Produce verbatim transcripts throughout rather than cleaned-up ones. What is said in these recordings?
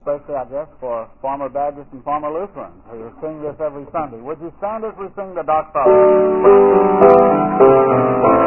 especially, I guess, for former Baptists and former Lutherans who sing this every Sunday. Would you stand as we sing the doxology?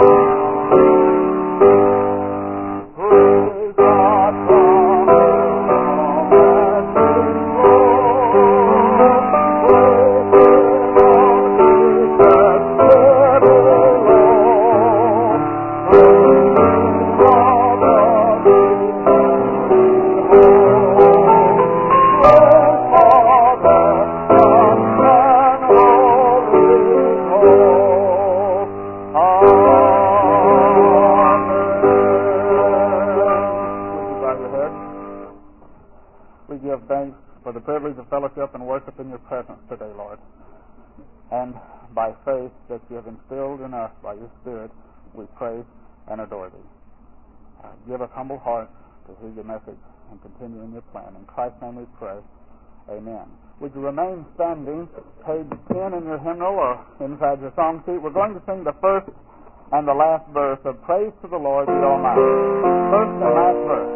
For the privilege of fellowship and worship in your presence today, Lord. And by faith that you have instilled in us by your Spirit, we praise and adore thee. Uh, give us humble hearts to hear your message and continue in your plan. In Christ's name we pray. Amen. Would you remain standing, page ten in your hymnal or inside your song sheet? We're going to sing the first and the last verse of Praise to the Lord the Almighty. First and last verse.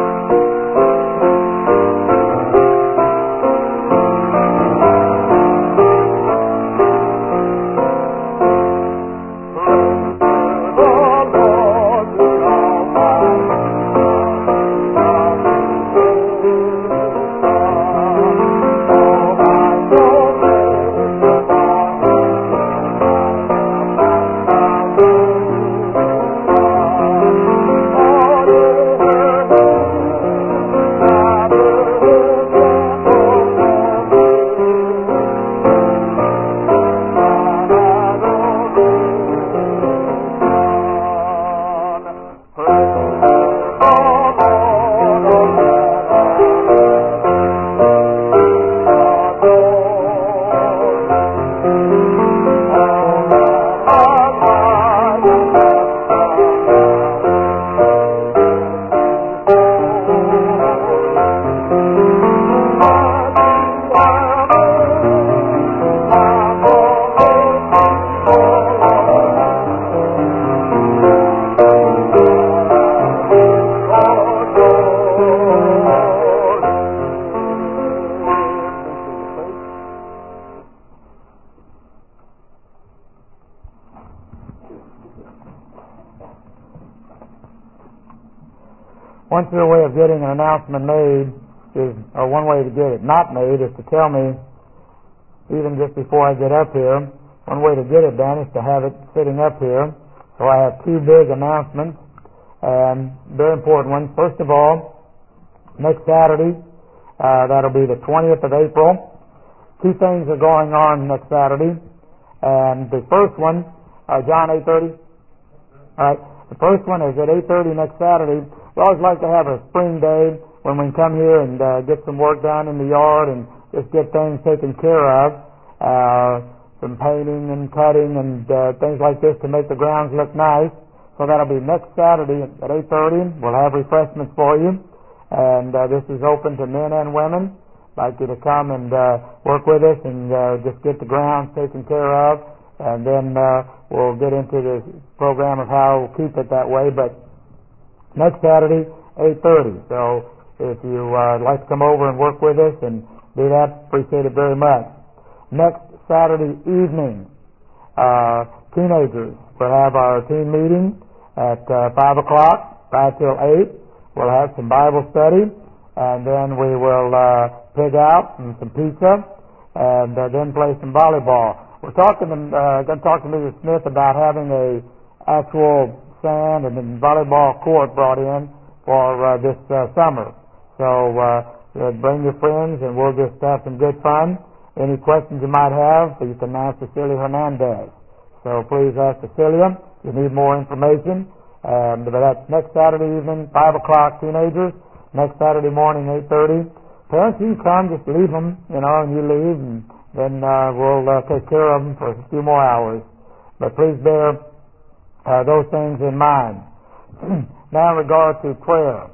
One sure way of getting an announcement made is, or one way to get it not made is to tell me, even just before I get up here. One way to get it done is to have it sitting up here. So I have two big announcements, and very important ones. First of all, next Saturday, uh, that'll be the twentieth of April. Two things are going on next Saturday, and the first one, uh, John, eight thirty? All right. The first one is at eight thirty next Saturday. We always like to have a spring day when we can come here and uh, get some work done in the yard and just get things taken care of, uh, some painting and cutting and uh, things like this to make the grounds look nice. So that'll be next Saturday at eight thirty. We'll have refreshments for you, and uh, this is open to men and women. I'd like you to come and uh, work with us and uh, just get the grounds taken care of, and then uh, we'll get into the program of how we'll keep it that way. But next Saturday, eight thirty. So if you uh, like to come over and work with us and do that, appreciate it very much. Next Saturday evening, uh, teenagers, we'll have our teen meeting at uh, five o'clock, five till eight. We'll have some Bible study, and then we will uh, pig out and some pizza, and uh, then play some volleyball. We're talking to, uh, going to talk to Missus Smith about having a actual sand and then volleyball court brought in for uh, this uh, summer. So uh, bring your friends and we'll just have some good fun. Any questions you might have, you can ask Cecilia Hernandez. So please ask Cecilia if you need more information. Um, but that's next Saturday evening, five o'clock, teenagers. Next Saturday morning, eight thirty. Parents, you come, just leave them, you know, and you leave, and then uh, we'll uh, take care of them for a few more hours. But please bear Uh, those things in mind. Now in regard to prayer,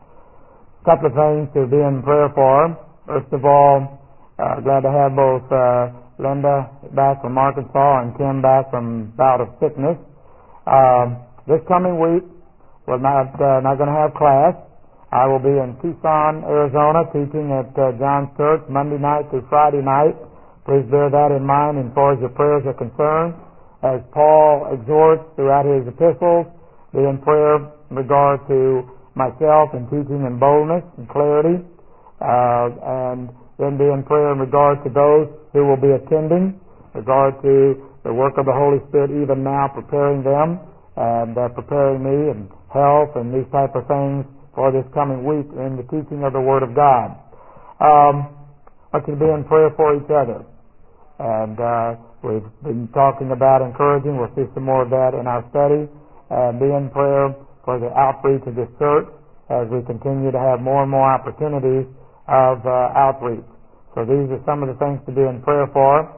a couple of things to be in prayer for. First of all, uh, glad to have both uh, Linda back from Arkansas and Kim back from bout of sickness. Uh, this coming week, we're not uh, not going to have class. I will be in Tucson, Arizona, teaching at uh, John's Church Monday night through Friday night. Please bear that in mind as far as your prayers are concerned. As Paul exhorts throughout his epistles, be in prayer in regard to myself in teaching in boldness and clarity, uh, and then be in prayer in regard to those who will be attending, in regard to the work of the Holy Spirit even now, preparing them and uh, preparing me and health and these type of things for this coming week in the teaching of the Word of God. Um, I want you to be in prayer for each other. And uh, we've been talking about encouraging. We'll see some more of that in our study. And be in prayer for the outreach of this church as we continue to have more and more opportunities of uh, outreach. So these are some of the things to be in prayer for.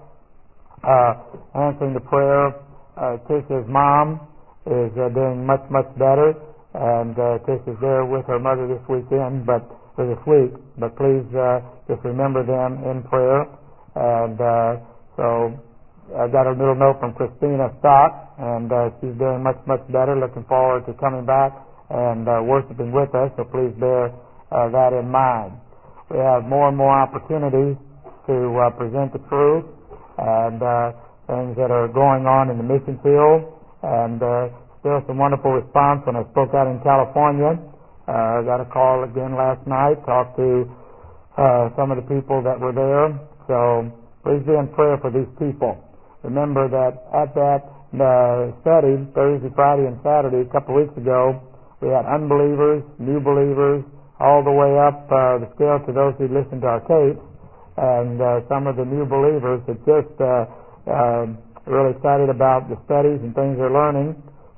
Uh, answering the prayer, uh, Tisha's mom is uh, doing much, much better. And uh, Tish is there with her mother this weekend, but for this week. But please uh, just remember them in prayer. And uh, so I got a little note from Christina Stock, and uh, she's doing much, much better. Looking forward to coming back and uh, worshiping with us. So please bear uh, that in mind. We have more and more opportunities to uh, present the truth and uh, things that are going on in the mission field, and uh, still some wonderful response when I spoke out in California. Uh, I got a call again last night, talked to uh, some of the people that were there. So please be in prayer for these people. Remember that at that uh, study, Thursday, Friday, and Saturday, a couple of weeks ago, we had unbelievers, new believers, all the way up uh, the scale to those who listened to our tapes. And uh, some of the new believers are just uh, uh, really excited about the studies and things they're learning.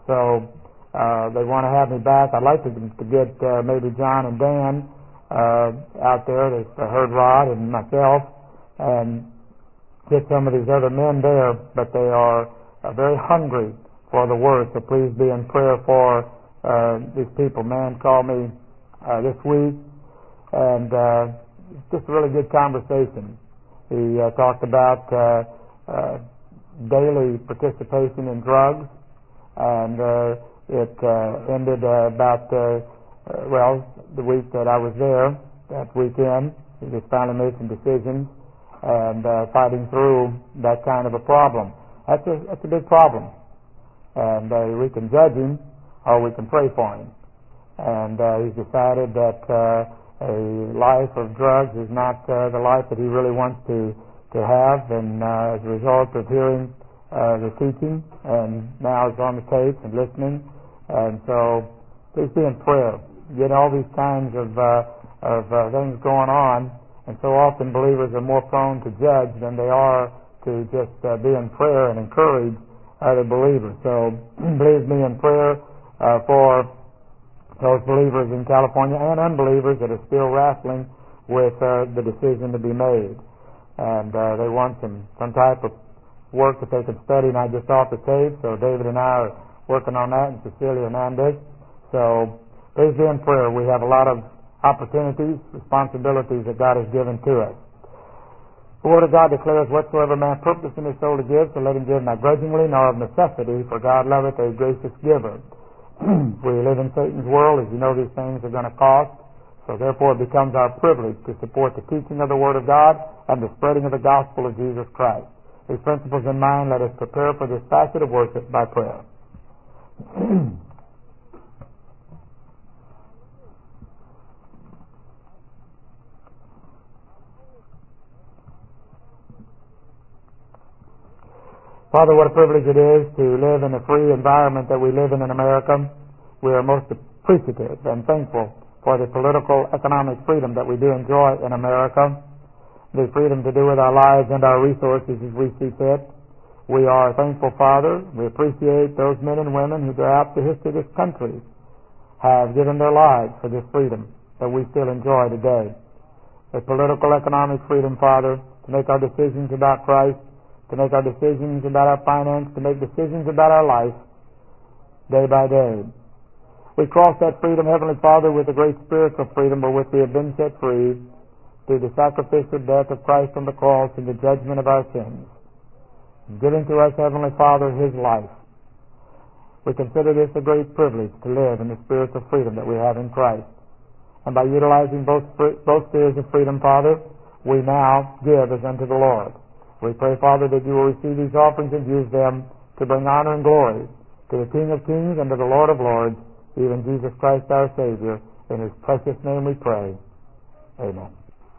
So uh, they want to have me back. I'd like to, to get uh, maybe John and Dan uh, out there. They've heard Rod and myself, and get some of these other men there. But they are uh, very hungry for the Word. So please be in prayer for uh, these people. Man called me uh, this week, and uh, it's just a really good conversation. He uh, talked about uh, uh, daily participation in drugs. And uh, it uh, ended uh, about, uh, uh, well, the week that I was there, that weekend, he just finally made some decisions and uh, fighting through that kind of a problem. That's a, that's a big problem. And uh, we can judge him or we can pray for him. And uh, he's decided that uh, a life of drugs is not uh, the life that he really wants to, to have. And uh, as a result of hearing Uh, the teaching, and now is on the tapes and listening, and so please be in prayer. You get all these kinds of uh, of uh, things going on, and so often believers are more prone to judge than they are to just uh, be in prayer and encourage other believers. So please be in prayer uh, for those believers in California and unbelievers that are still wrestling with uh, the decision to be made, and uh, they want some some type of work that they can study, and I just off the tape, so David and I are working on that, and Cecilia Hernandez. So please be in prayer. We have a lot of opportunities, responsibilities that God has given to us. The Word of God declares, whatsoever man purpose in his soul to give, so let him give not grudgingly, nor of necessity, for God loveth a gracious giver. We live in Satan's world. As you know, these things are going to cost, so therefore it becomes our privilege to support the teaching of the Word of God and the spreading of the gospel of Jesus Christ. These principles in mind, let us prepare for this facet of worship by prayer. Father, what a privilege it is to live in a free environment that we live in in America. We are most appreciative and thankful for the political, economic freedom that we do enjoy in America, the freedom to do with our lives and our resources as we see fit. We are thankful, Father. We appreciate those men and women who throughout the history of this country have given their lives for this freedom that we still enjoy today. The political, economic freedom, Father, to make our decisions about Christ, to make our decisions about our finance, to make decisions about our life day by day. We cross that freedom, Heavenly Father, with the great spiritual freedom by which we have been set free through the sacrificial death of Christ on the cross and the judgment of our sins, giving to us, Heavenly Father, His life. We consider this a great privilege to live in the spiritual freedom that we have in Christ. And by utilizing both, both spheres of freedom, Father, we now give as unto the Lord. We pray, Father, that you will receive these offerings and use them to bring honor and glory to the King of Kings and to the Lord of Lords, even Jesus Christ our Savior. In his precious name we pray. Amen.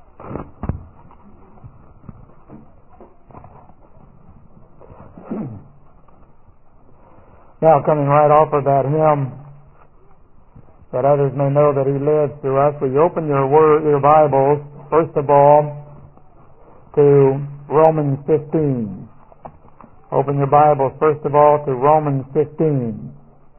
Now, coming right off of that hymn, that others may know that he lives through us, will you open your word, your Bibles, first of all, to Romans fifteen. Open your Bibles, first of all, to Romans fifteen.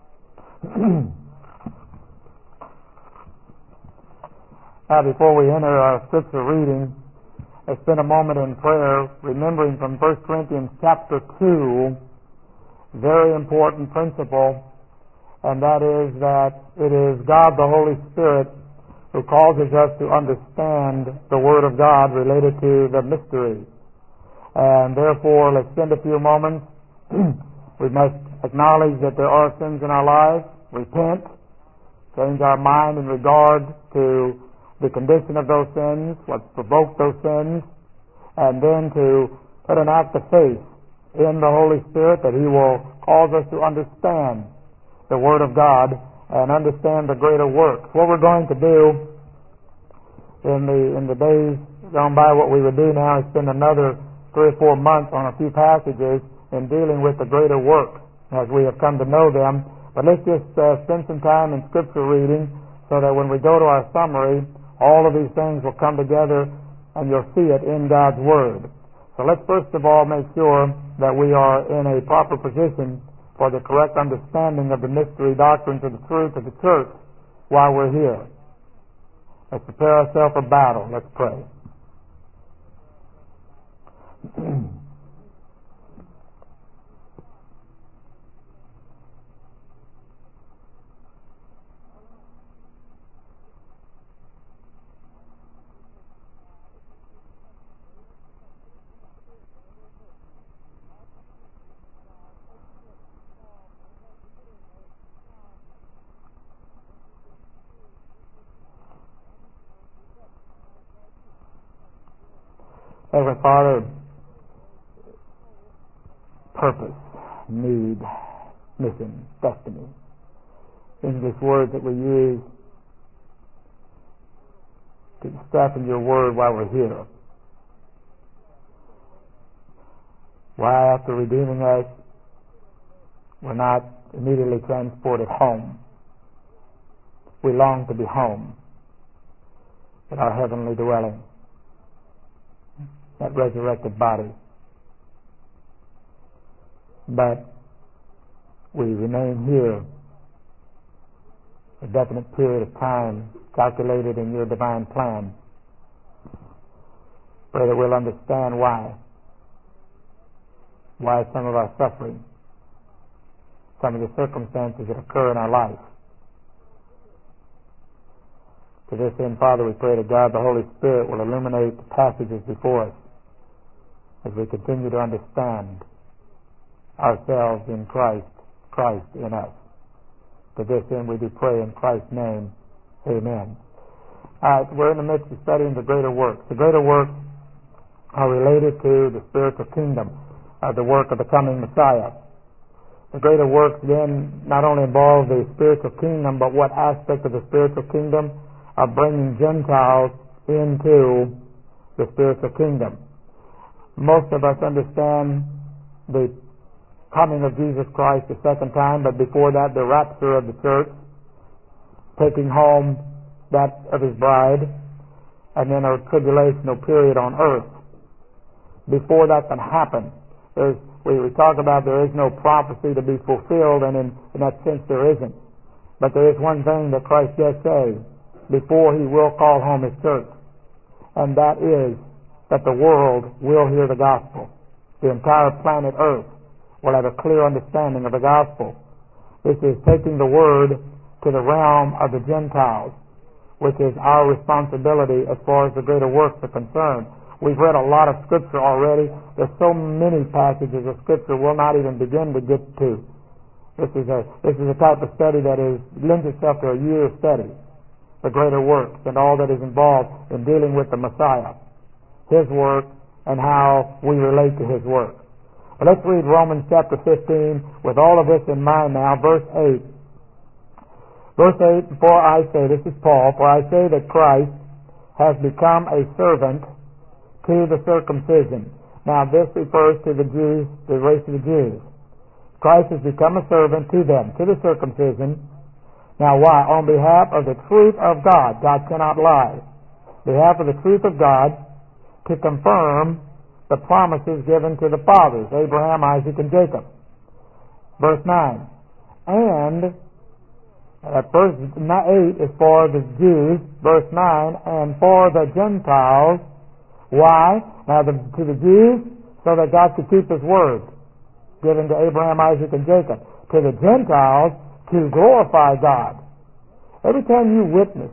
Now, before we enter our scripture reading, let's spend a moment in prayer, remembering from First Corinthians chapter two, very important principle, and that is that it is God the Holy Spirit who causes us to understand the Word of God related to the mystery. And therefore, let's spend a few moments. We must acknowledge that there are sins in our lives, repent, change our mind in regard to the condition of those sins, what provoked those sins, and then to put an act of faith in the Holy Spirit that He will cause us to understand the Word of God and understand the greater work. What we're going to do in the in the days gone by, what we would do now is spend another three or four months on a few passages in dealing with the greater work as we have come to know them. But let's just uh, spend some time in Scripture reading so that when we go to our summary, all of these things will come together and you'll see it in God's Word. So let's first of all make sure that we are in a proper position for the correct understanding of the mystery doctrines of the truth of the church while we're here. Let's prepare ourselves for battle. Let's pray. Heavenly Father, purpose, need, mission, destiny. English words that we use to express in your word while we're here. Why, after redeeming us, we're not immediately transported home. We long to be home in our heavenly dwelling, that resurrected body. But we remain here a definite period of time calculated in your divine plan. Pray that we'll understand why. Why some of our suffering, some of the circumstances that occur in our life. To this end, Father, we pray that God the Holy Spirit will illuminate the passages before us as we continue to understand ourselves in Christ, Christ in us. To this end we do pray in Christ's name. Amen. Uh, we're in the midst of studying the greater works. The greater works are related to the spiritual kingdom, uh, the work of the coming Messiah. The greater works then not only involve the spiritual kingdom, but what aspect of the spiritual kingdom are bringing Gentiles into the spiritual kingdom. Most of us understand the coming of Jesus Christ the second time, but before that, the rapture of the church, taking home that of his bride, and then a tribulational period on earth. Before that can happen, there's, we, we talk about there is no prophecy to be fulfilled, and in, in that sense there isn't. But there is one thing that Christ does say before he will call home his church, and that is that the world will hear the gospel. The entire planet Earth will have a clear understanding of the gospel. This is taking the word to the realm of the Gentiles, which is our responsibility as far as the greater works are concerned. We've read a lot of Scripture already. There's so many passages of Scripture we'll not even begin to get to. This is a this is a type of study that is lends itself to a year study. the greater works and all that is involved in dealing with the Messiah, His work, and how we relate to His work. But let's read Romans chapter fifteen with all of this in mind now, verse eight. Verse eight, for I say, this is Paul, for I say that Christ has become a servant to the circumcision. Now this refers to the Jews, the race of the Jews. Christ has become a servant to them, to the circumcision. Now why? On behalf of the truth of God. God cannot lie. On behalf of the truth of God, to confirm the promises given to the fathers, Abraham, Isaac, and Jacob. Verse nine. And uh, verse eight is for the Jews. Verse nine, and for the Gentiles. Why? Now the, to the Jews, so that God could keep His word given to Abraham, Isaac, and Jacob. To the Gentiles, to glorify God. Every time you witness,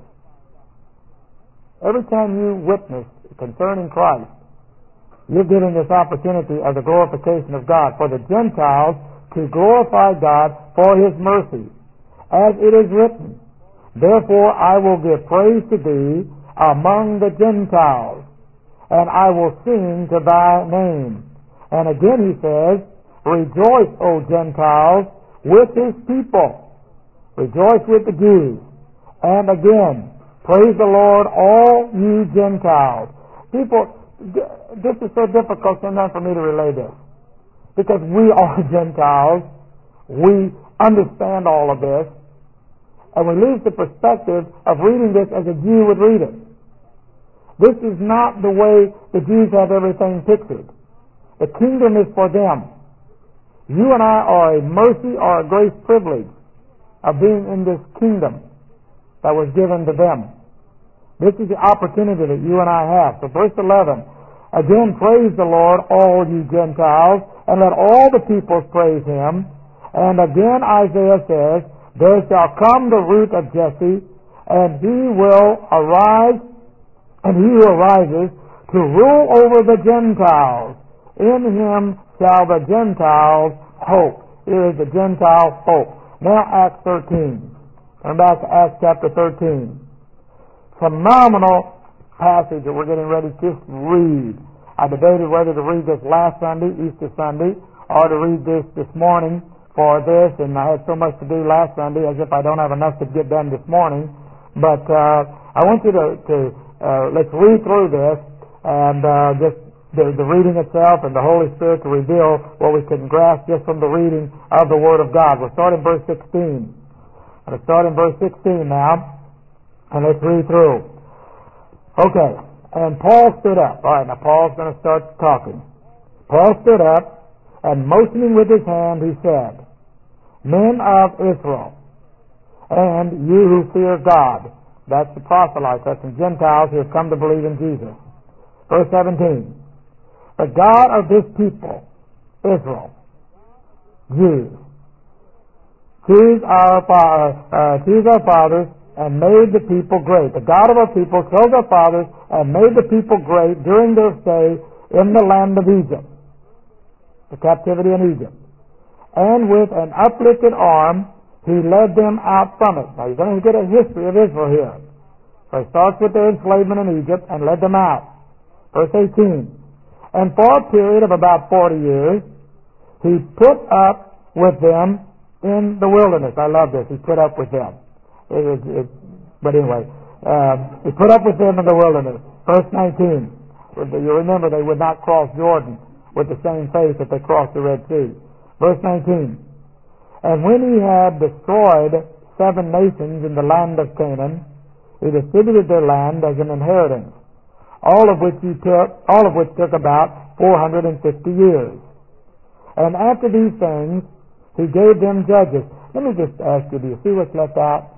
every time you witness concerning Christ, you're giving this opportunity of the glorification of God. For the Gentiles, to glorify God for His mercy. As it is written, therefore I will give praise to Thee among the Gentiles, and I will sing to Thy name. And again He says, rejoice, O Gentiles, with His people. Rejoice with the Jews. And again, praise the Lord, all you Gentiles. People, this is so difficult sometimes for me to relay this. Because we are Gentiles. We understand all of this. And we lose the perspective of reading this as a Jew would read it. This is not the way the Jews have everything pictured. The kingdom is for them. You and I are a mercy or a grace privilege of being in this kingdom that was given to them. This is the opportunity that you and I have. So verse eleven, again, praise the Lord, all you Gentiles, and let all the peoples praise Him. And again Isaiah says, there shall come the root of Jesse, and he will arise, and he who arises to rule over the Gentiles. In him shall the Gentiles hope. Here is the Gentile hope. Now Acts thirteen. Turn back to Acts chapter thirteen. Phenomenal passage that we're getting ready to read. I debated whether to read this last Sunday, Easter Sunday, or to read this this morning for this, and I had so much to do last Sunday as if I don't have enough to get done this morning. But uh, I want you to, to uh, let's read through this and uh, just The, the reading itself and the Holy Spirit to reveal what we can grasp just from the reading of the Word of God. We'll start in verse sixteen. Let's start in verse sixteen now, and let's read through. Okay, and Paul stood up. All right, now Paul's going to start talking. Paul stood up, and motioning with his hand, he said, men of Israel, and you who fear God. That's the proselytes, that's the Gentiles who have come to believe in Jesus. Verse seventeen. The God of this people, Israel, Jews, choose our, uh, choose our fathers and made the people great. The God of our people chose our fathers and made the people great during their stay in the land of Egypt, the captivity in Egypt. And with an uplifted arm, He led them out from it. Now you're going to get a history of Israel here. So He starts with their enslavement in Egypt and led them out. Verse eighteen. And for a period of about forty years, He put up with them in the wilderness. I love this. He put up with them. It was, it, but anyway, um, He put up with them in the wilderness. Verse nineteen. You remember they would not cross Jordan with the same faith that they crossed the Red Sea. Verse nineteen. And when He had destroyed seven nations in the land of Canaan, He distributed their land as an inheritance. All of which he took, all of which took about four hundred and fifty years. And after these things, He gave them judges. Let me just ask you, do you see what's left out?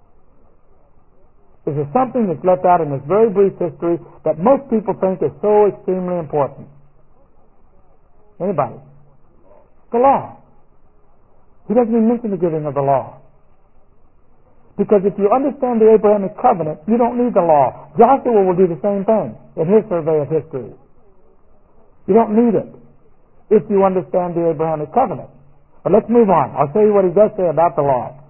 Is there something that's left out in this very brief history that most people think is so extremely important? Anybody? The law. He doesn't even mention the giving of the law. Because if you understand the Abrahamic covenant, you don't need the law. Joshua will do the same thing in his survey of history. You don't need it if you understand the Abrahamic covenant. But let's move on. I'll show you what he does say about the law.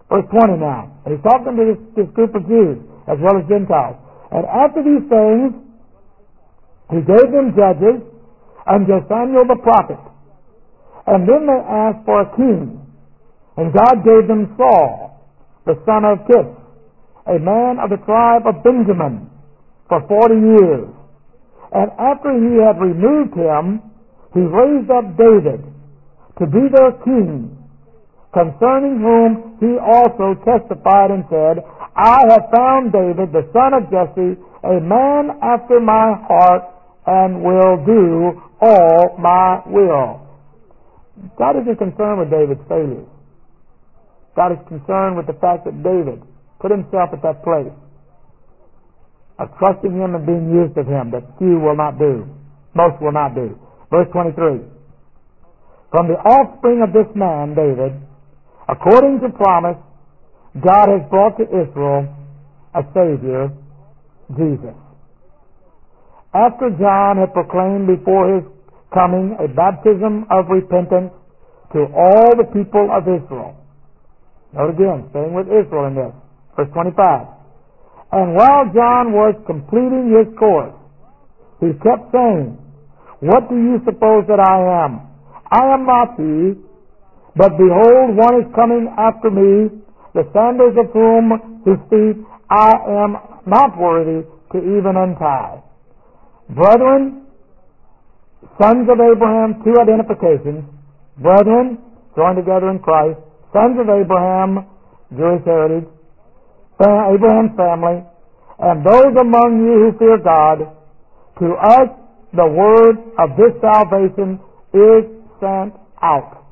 Verse twenty now. And he's talking to this, this group of Jews as well as Gentiles. And after these things, he gave them judges unto Samuel the prophet. And then they asked for a king. And God gave them Saul, the son of Kish, a man of the tribe of Benjamin, for forty years. And after he had removed him, he raised up David to be their king, concerning whom he also testified and said, I have found David, the son of Jesse, a man after my heart, and will do all my will. God isn't concerned with David's failures. God is concerned with the fact that David put himself at that place of trusting him and being used of him that few will not do, most will not do. Verse twenty-three. From the offspring of this man, David, according to promise, God has brought to Israel a Savior, Jesus. After John had proclaimed before his coming a baptism of repentance to all the people of Israel. Note again, staying with Israel in this. Verse twenty-five. And while John was completing his course, he kept saying, What do you suppose that I am? I am not he, but behold, one is coming after me, the sandals of whom his feet I am not worthy to even untie. Brethren, sons of Abraham, two identifications. Brethren, joined together in Christ, sons of Abraham, Jewish heritage, Abraham's family, and those among you who fear God, to us the word of this salvation is sent out.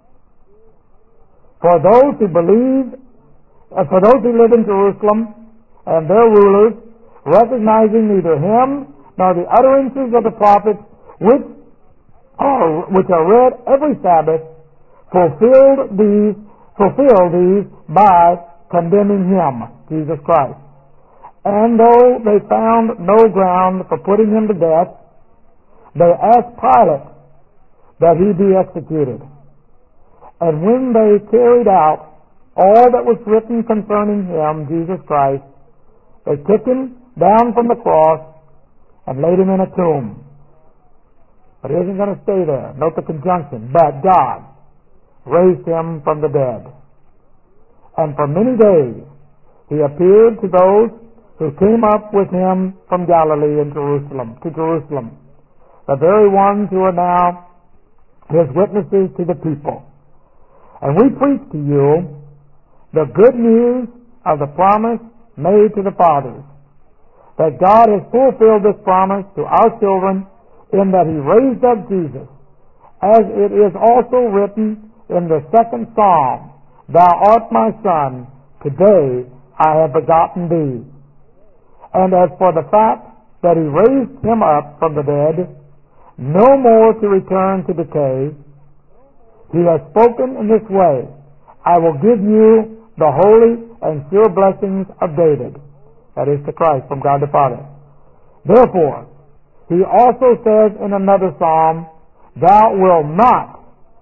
For those who believe, uh, for those who live in Jerusalem, and their rulers, recognizing neither him nor the utterances of the prophets, which are, which are read every Sabbath, fulfilled these, fulfill these by condemning him, Jesus Christ. And though they found no ground for putting him to death, they asked Pilate that he be executed. And when they carried out all that was written concerning him, Jesus Christ, they took him down from the cross and laid him in a tomb. But he isn't going to stay there. Note the conjunction. But God raised him from the dead. And for many days he appeared to those who came up with him from Galilee and Jerusalem, to Jerusalem, the very ones who are now his witnesses to the people. And we preach to you the good news of the promise made to the fathers, that God has fulfilled this promise to our children in that he raised up Jesus, as it is also written in the second Psalm, Thou art my son, today I have begotten thee. And as for the fact that he raised him up from the dead, no more to return to decay, he has spoken in this way, I will give you the holy and sure blessings of David, that is to Christ from God the Father. Therefore, he also says in another psalm, Thou wilt not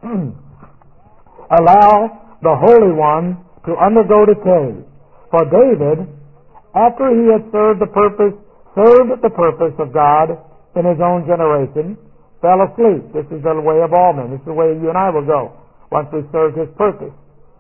allow the Holy One to undergo decay. For David, after he had served the purpose, served the purpose of God in his own generation, fell asleep. This is the way of all men. This is the way you and I will go once we serve his purpose.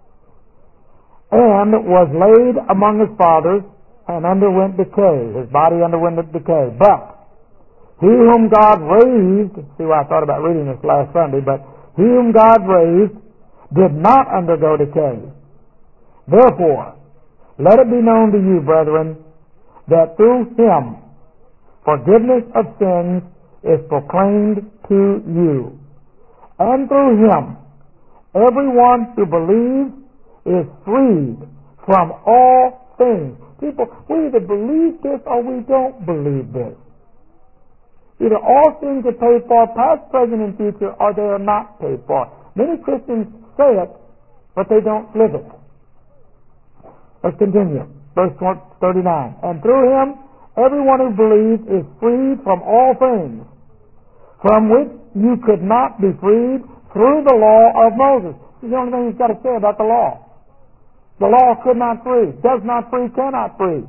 And was laid among his fathers and underwent decay. His body underwent decay. But he whom God raised, see why I thought about reading this last Sunday, but he whom God raised did not undergo decay. Therefore, let it be known to you, brethren, that through him forgiveness of sins is proclaimed to you. And through him, everyone who believes is freed from all things. People, we either believe this or we don't believe this. Either all things are paid for, past, present, and future, or they are not paid for. Many Christians say it, but they don't live it. Let's continue. Verse thirty-nine. And through him, everyone who believes is freed from all things, from which you could not be freed through the law of Moses. This is the only thing he's got to say about the law. The law could not free, does not free, cannot free.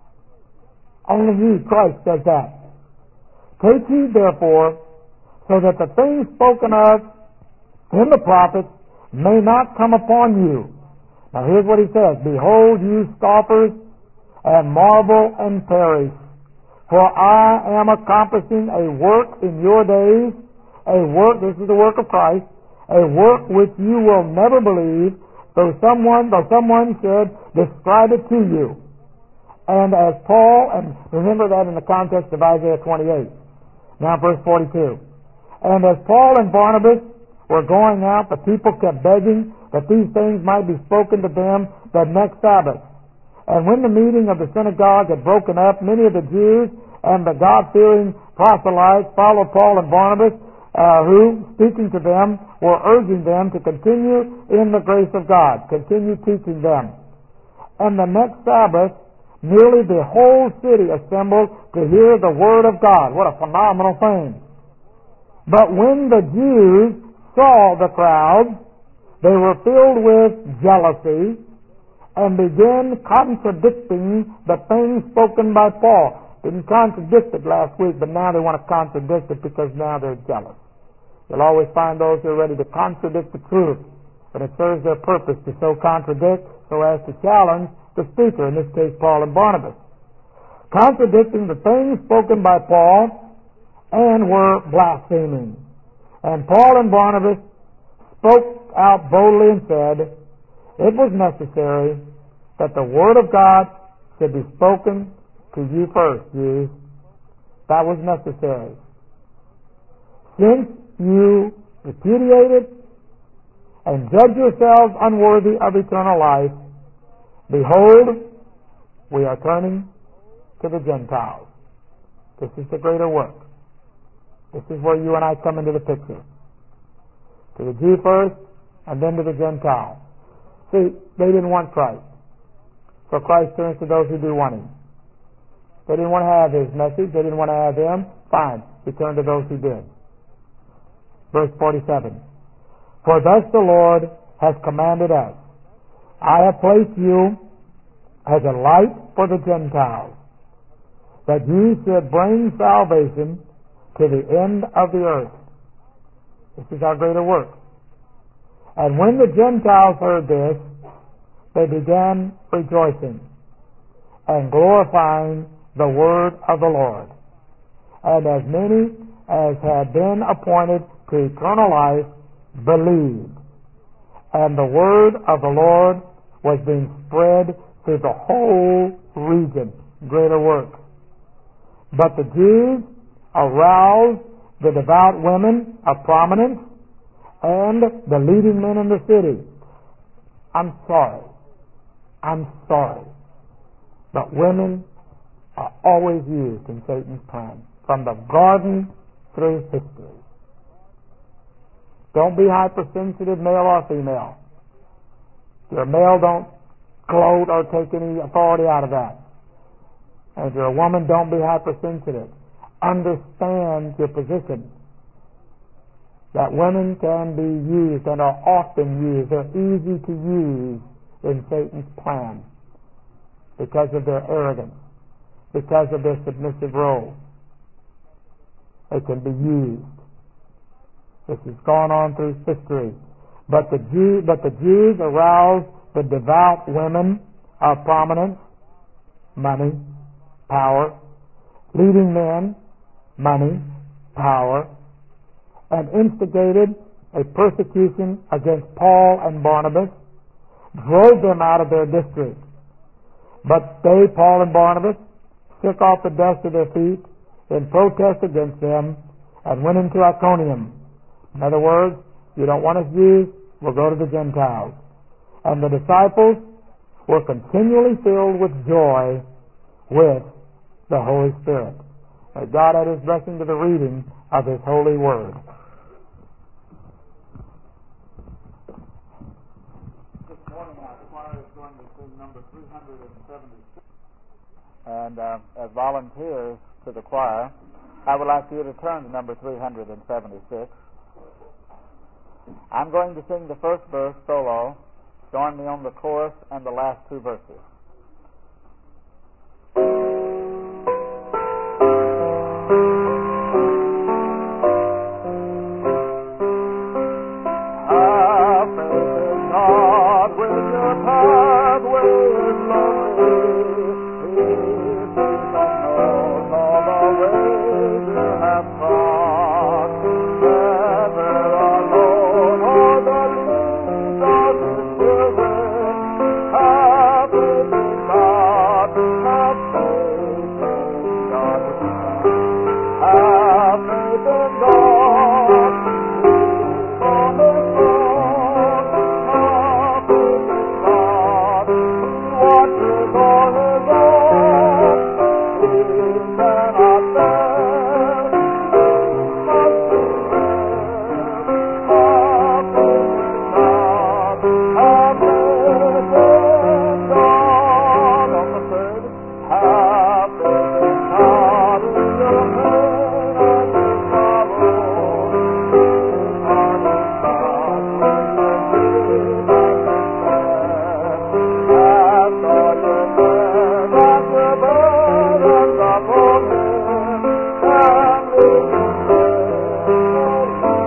Only He, Christ, does that. Take heed, therefore, so that the things spoken of in the prophets may not come upon you. Now here's what He says. Behold, you scoffers, and marvel and perish. For I am accomplishing a work in your days, a work, this is the work of Christ, a work which you will never believe, though someone, though someone should describe it to you. And as Paul, and remember that in the context of Isaiah twenty-eight. Now verse forty-two. And as Paul and Barnabas were going out, the people kept begging that these things might be spoken to them the next Sabbath. And when the meeting of the synagogue had broken up, many of the Jews and the God-fearing proselytes followed Paul and Barnabas, uh, who, speaking to them, were urging them to continue in the grace of God, continue teaching them. And the next Sabbath, nearly the whole city assembled to hear the word of God. What a phenomenal thing. But when the Jews saw the crowd, they were filled with jealousy and began contradicting the things spoken by Paul. Didn't contradict it last week, but now they want to contradict it because now they're jealous. You'll always find those who are ready to contradict the truth, but it serves their purpose to so contradict so as to challenge the speaker, in this case Paul and Barnabas. Contradicting the things spoken by Paul and were blaspheming. And Paul and Barnabas spoke out boldly and said, it was necessary that the word of God should be spoken to you first, Jews. That was necessary. Since you repudiated and judge yourselves unworthy of eternal life, behold, we are turning to the Gentiles. This is the greater work. This is where you and I come into the picture. To the Jew first, and then to the Gentile. See, they didn't want Christ. So Christ turns to those who do want Him. They didn't want to have His message. They didn't want to have Him. Fine. He turned to those who did. Verse forty-seven. For thus the Lord has commanded us, I have placed you as a light for the Gentiles, that ye should bring salvation to the end of the earth. This is our greater work. And when the Gentiles heard this, they began rejoicing and glorifying the word of the Lord. And as many as had been appointed to eternal life believed. And the word of the Lord was being spread through the whole region. Greater work. But the Jews aroused the devout women of prominence and the leading men in the city. I'm sorry. I'm sorry. But women are always used in Satan's plan, from the garden through history. Don't be hypersensitive, male or female. If you're a male, don't gloat or take any authority out of that. And if you're a woman, don't be hypersensitive. Understand your position. That women can be used and are often used. They're easy to use in Satan's plan because of their arrogance, because of their submissive role. They can be used. This has gone on through history. But the Jew, but the Jews aroused the devout women of prominence, money, power, leading men, money, power, and instigated a persecution against Paul and Barnabas, drove them out of their district. But they, Paul and Barnabas, shook off the dust of their feet in protest against them and went into Iconium. In other words, you don't want us Jews, we'll go to the Gentiles. And the disciples were continually filled with joy with the Holy Spirit. May God add His blessing to the reading of His holy word. This morning our choir is going to sing number three hundred seventy-six. And uh, as volunteers to the choir, I would like you to turn to number three hundred seventy-six. I'm going to sing the first verse solo, Join me on the chorus and the last two verses. Have faith in God when your pathway is lonely. He sees and knows all the ways you have trod. Never alone or the least of His children. Have faith in God. Have faith in God. Have faith in God. He's on His throne. Have faith in God. He watches all His own. He cannot fail. He must prevail. Have faith in God. Have faith in God. On the third, have faith in God in your pain and your sorrow. His heart is God when you're weak and despair. Cast all your cares and your burdens upon Him, and leave Him there.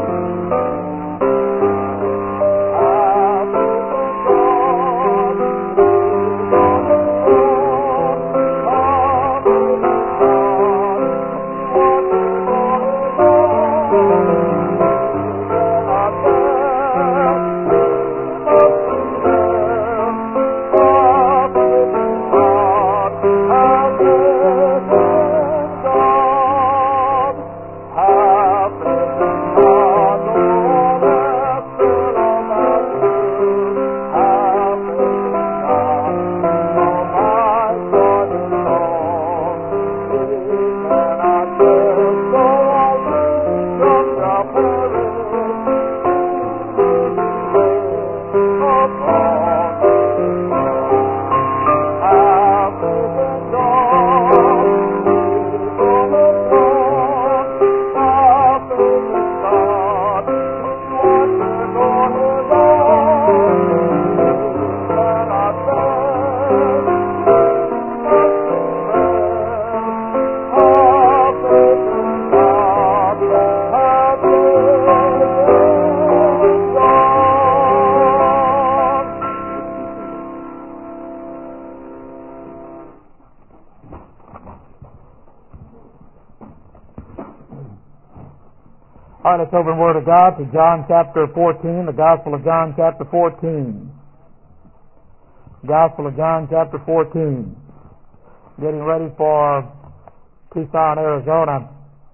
Have faith in God. He's on His throne. Have faith in God. He watches all His own. He cannot fail. He must prevail. Have faith in God. Have faith in God. Have faith in God. No one else will about you. Have faith in God. No mind for His own. He cannot fail. So all kingdoms shall perish. He reigns upon His throne. Have faith in God. He's on His throne. Have faith in God. He watches all His own. He cannot fail. He must prevail. Have faith in God. Have faith in God. All right, let's open the Word of God to John chapter fourteen, the Gospel of John chapter fourteen. Gospel of John chapter fourteen. Getting ready for Tucson, Arizona.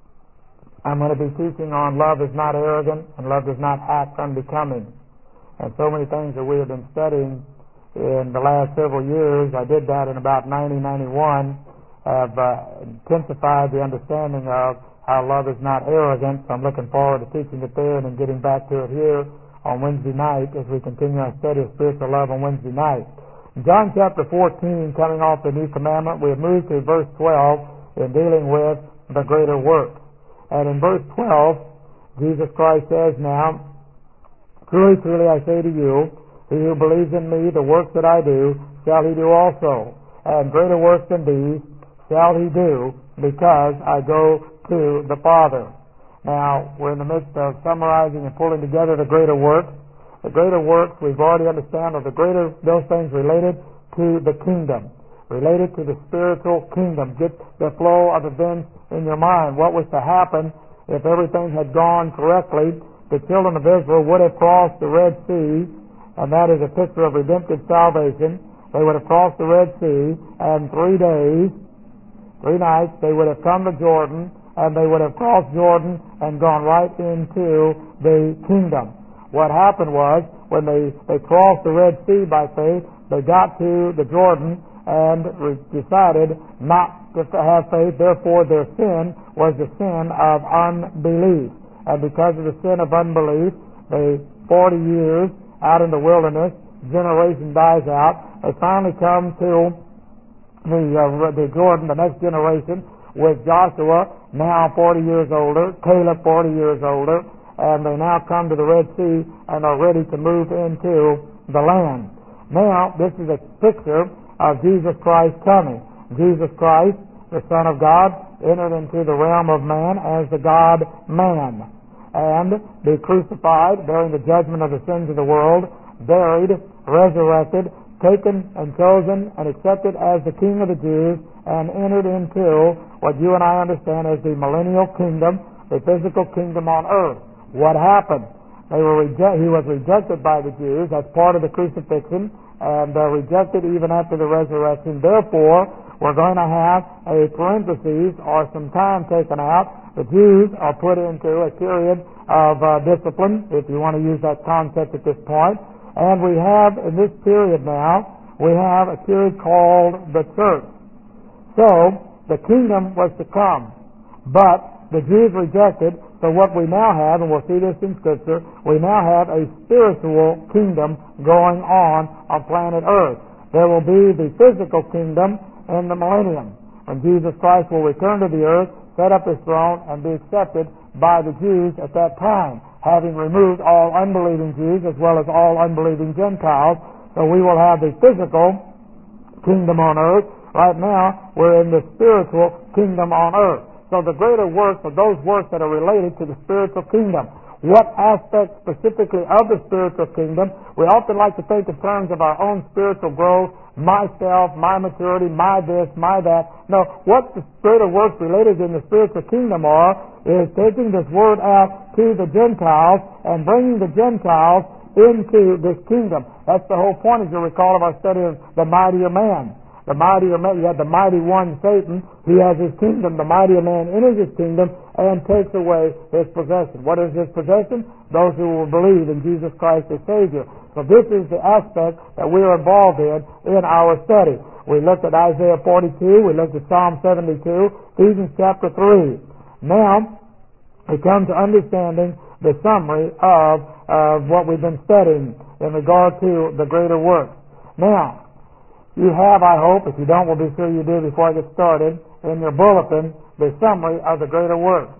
I'm going to be teaching on love is not arrogant and love does not act unbecoming. And so many things that we have been studying in the last several years. I did that in about nineteen ninety-one. Have uh, intensified the understanding of how love is not arrogant. So I'm looking forward to teaching it there and then getting back to it here on Wednesday night as we continue our study of spiritual love on Wednesday night. In John chapter fourteen, coming off the new commandment, we have moved to verse twelve in dealing with the greater work. And in verse twelve, Jesus Christ says now, "Truly, truly, I say to you, he who believes in me, the works that I do, shall he do also. And greater works than these shall he do, because I go to the Father." Now, we're in the midst of summarizing and pulling together the greater works. The greater works we've already understand are the greater, those things related to the kingdom, related to the spiritual kingdom. Get the flow of events in your mind. What was to happen if everything had gone correctly? The children of Israel would have crossed the Red Sea, and that is a picture of redemptive salvation. They would have crossed the Red Sea, and three days, three nights, they would have come to Jordan, and they would have crossed Jordan and gone right into the kingdom. What happened was, when they, they crossed the Red Sea by faith, they got to the Jordan and re- decided not to have faith. Therefore, their sin was the sin of unbelief. And because of the sin of unbelief, they, forty years out in the wilderness, generation dies out. They finally come to the, uh, the Jordan, the next generation, with Joshua, now forty years older, Caleb, forty years older, and they now come to the Red Sea and are ready to move into the land. Now, this is a picture of Jesus Christ coming. Jesus Christ, the Son of God, entered into the realm of man as the God-man, and be crucified, bearing the judgment of the sins of the world, buried, resurrected, taken and chosen and accepted as the King of the Jews, and entered into what you and I understand as the millennial kingdom, the physical kingdom on earth. What happened? They were reject- he was rejected by the Jews as part of the crucifixion, and uh, rejected even after the resurrection. Therefore, we're going to have a parenthesis or some time taken out. The Jews are put into a period of uh, discipline, if you want to use that concept at this point. And we have, in this period now, we have a period called the church. So, the kingdom was to come. But the Jews rejected, so what we now have, and we'll see this in Scripture, we now have a spiritual kingdom going on on planet Earth. There will be the physical kingdom in the millennium, when Jesus Christ will return to the earth, set up his throne, and be accepted by the Jews at that time, having removed all unbelieving Jews as well as all unbelieving Gentiles. So we will have the physical kingdom on earth. Right now, we're in the spiritual kingdom on earth. So the greater works are those works that are related to the spiritual kingdom. What aspect specifically of the spiritual kingdom? We often like to think in terms of our own spiritual growth, myself, my maturity, my this, my that. No, what the greater works related in the spiritual kingdom are is taking this word out to the Gentiles and bringing the Gentiles into this kingdom. That's the whole point, as you recall, of our study of the mightier man. The mightier man, you have the mighty one, Satan. He has his kingdom. The mightier man enters his kingdom and takes away his possession. What is his possession? Those who will believe in Jesus Christ as Savior. So this is the aspect that we are involved in in our study. We looked at Isaiah forty-two. We looked at Psalm seventy-two. Ephesians chapter three. Now, we come to understanding the summary of, of what we've been studying in regard to the greater work. Now, you have, I hope, if you don't, we'll be sure you do before I get started, in your bulletin, the summary of the greater work.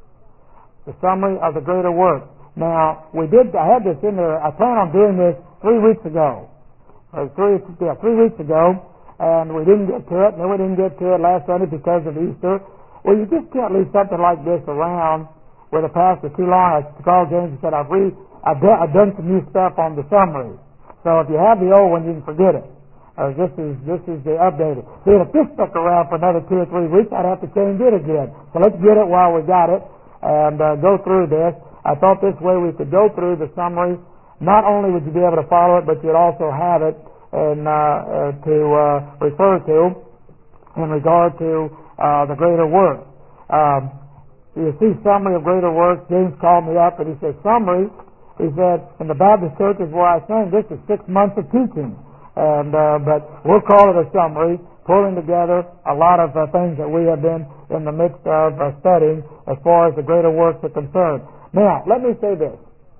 The summary of the greater work. Now, we did, I had this in there, I plan on doing this three weeks ago. Or three, yeah, three weeks ago, and we didn't get to it, and then we didn't get to it last Sunday because of Easter. Well, you just can't leave something like this around with a pastor too long. I called James and said, I've, re, I've, done, I've done some new stuff on the summary. So if you have the old one, you can forget it. Uh, this is this is the updated. See, if this stuck around for another two or three weeks, I'd have to change it again. So let's get it while we got it and uh, go through this. I thought this way we could go through the summary. Not only would you be able to follow it, but you'd also have it and uh, uh, to uh, refer to in regard to uh, the greater work. Um, you see summary of greater works. James called me up and he said, summary, he said, in the Baptist churches where I sing, this is six months of teaching. And uh, but we'll call it a summary, pulling together a lot of uh, things that we have been in the midst of uh, studying as far as the greater works are concerned. Now, let me say this.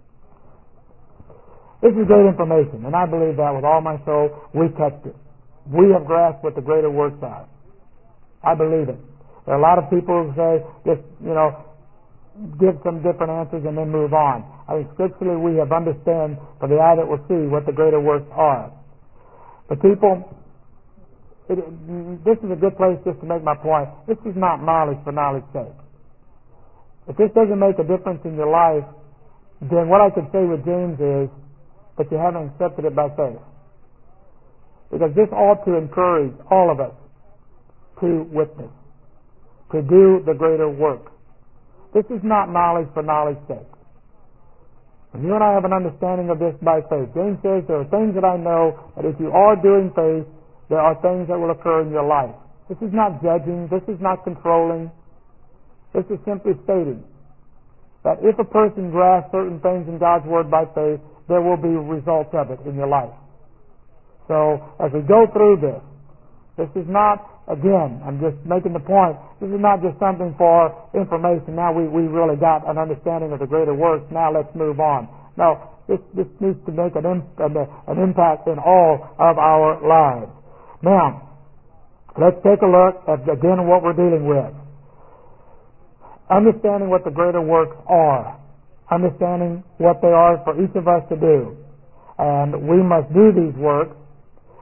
This is great information, and I believe that with all my soul. We touched it. We have grasped what the greater works are. I believe it. There are a lot of people who say, just, you know, give some different answers and then move on. I think scripturally we have understand for the eye that will see what the greater works are. But people, it, this is a good place just to make my point. This is not knowledge for knowledge's sake. If this doesn't make a difference in your life, then what I could say with James is that you haven't accepted it by faith. Because this ought to encourage all of us to witness, to do the greater work. This is not knowledge for knowledge's sake. And you and I have an understanding of this by faith. James says there are things that I know that if you are doing faith, there are things that will occur in your life. This is not judging. This is not controlling. This is simply stating that if a person grasps certain things in God's Word by faith, there will be results of it in your life. So as we go through this, this is not, again, I'm just making the point, this is not just something for information. Now we, we really got an understanding of the greater works. Now let's move on. No, this, this needs to make an, imp, an impact in all of our lives. Now, let's take a look at, again, what we're dealing with. Understanding what the greater works are. Understanding what they are for each of us to do. And we must do these works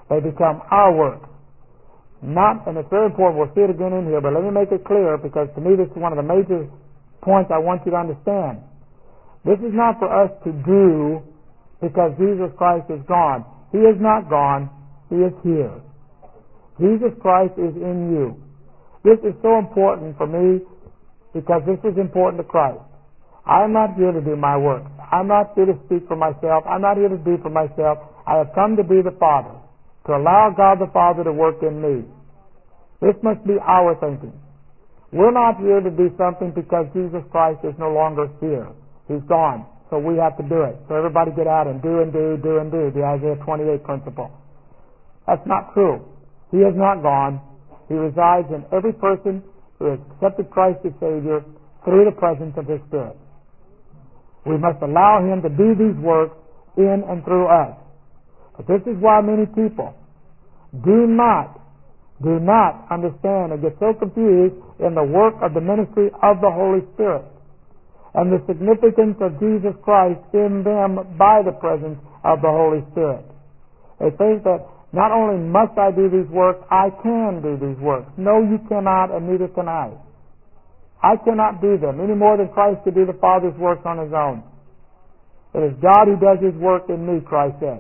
They become our works. Not, and it's very important, we'll see it again in here, but let me make it clear, because to me this is one of the major points I want you to understand. This is not for us to do because Jesus Christ is gone. He is not gone. He is here. Jesus Christ is in you. This is so important for me because this is important to Christ. I'm not here to do my work. I'm not here to speak for myself. I'm not here to do for myself. I have come to be the Father, to allow God the Father to work in me. This must be our thinking. We're not here to do something because Jesus Christ is no longer here. He's gone. So we have to do it. So everybody get out and do and do, do and do, the Isaiah twenty-eight principle. That's not true. He has not gone. He resides in every person who has accepted Christ as Savior through the presence of His Spirit. We must allow Him to do these works in and through us. But this is why many people do not, do not understand and get so confused in the work of the ministry of the Holy Spirit and the significance of Jesus Christ in them by the presence of the Holy Spirit. They think that not only must I do these works, I can do these works. No, you cannot, and neither can I. I cannot do them any more than Christ could do the Father's works on His own. It is God who does His work in me, Christ said.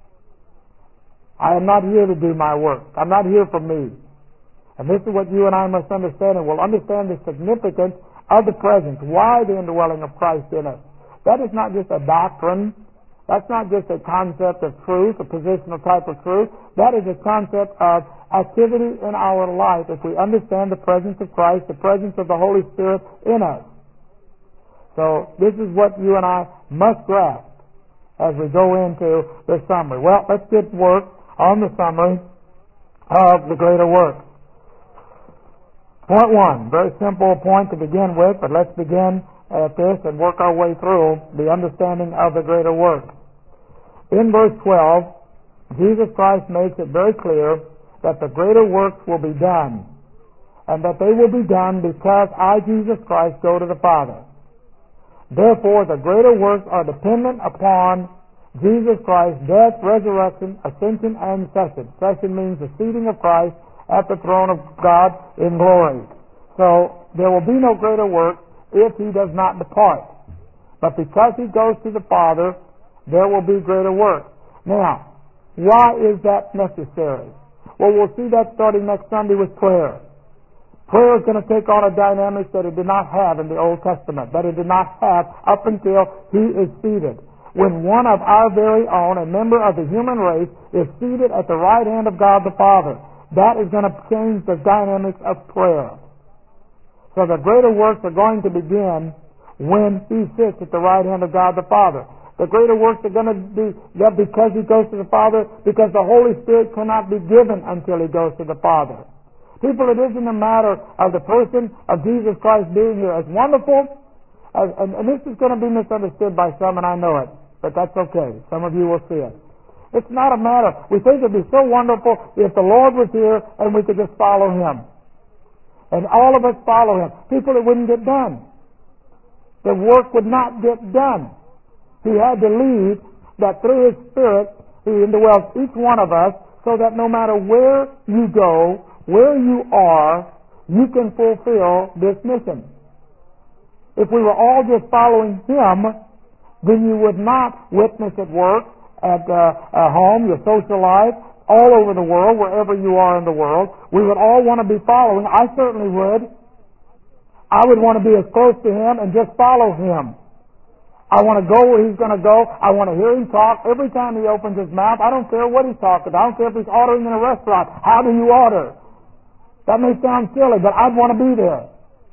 I am not here to do my work. I'm not here for me. And this is what you and I must understand, and we'll understand the significance of the presence. Why the indwelling of Christ in us? That is not just a doctrine. That's not just a concept of truth, a positional type of truth. That is a concept of activity in our life if we understand the presence of Christ, the presence of the Holy Spirit in us. So this is what you and I must grasp as we go into the summary. Well, let's get work on the summary of the greater work. Point one, very simple point to begin with, but let's begin at this and work our way through the understanding of the greater work. In verse twelve, Jesus Christ makes it very clear that the greater works will be done, and that they will be done because I, Jesus Christ, go to the Father. Therefore, the greater works are dependent upon Jesus Christ's death, resurrection, ascension, and session. Session means the seating of Christ at the throne of God in glory. So there will be no greater work if He does not depart. But because He goes to the Father, there will be greater work. Now, why is that necessary? Well, we'll see that starting next Sunday with prayer. Prayer is going to take on a dynamic that it did not have in the Old Testament, that it did not have up until He is seated. When one of our very own, a member of the human race, is seated at the right hand of God the Father, that is going to change the dynamics of prayer. So the greater works are going to begin when He sits at the right hand of God the Father. The greater works are going to be that because He goes to the Father, because the Holy Spirit cannot be given until He goes to the Father. People, it isn't a matter of the person of Jesus Christ being here. As wonderful, as, and, and this is going to be misunderstood by some, and I know it, but that's okay. Some of you will see it. It's not a matter. We think it would be so wonderful if the Lord was here and we could just follow Him. And all of us follow Him. People, it wouldn't get done. The work would not get done. He had to lead that through His Spirit He indwells each one of us so that no matter where you go, where you are, you can fulfill this mission. If we were all just following Him, then you would not witness at work, at uh, uh, home, your social life, all over the world, wherever you are in the world. We would all want to be following. I certainly would. I would want to be as close to Him and just follow Him. I want to go where He's going to go. I want to hear Him talk. Every time He opens His mouth, I don't care what He's talking about. I don't care if He's ordering in a restaurant. How do you order? That may sound silly, but I'd want to be there.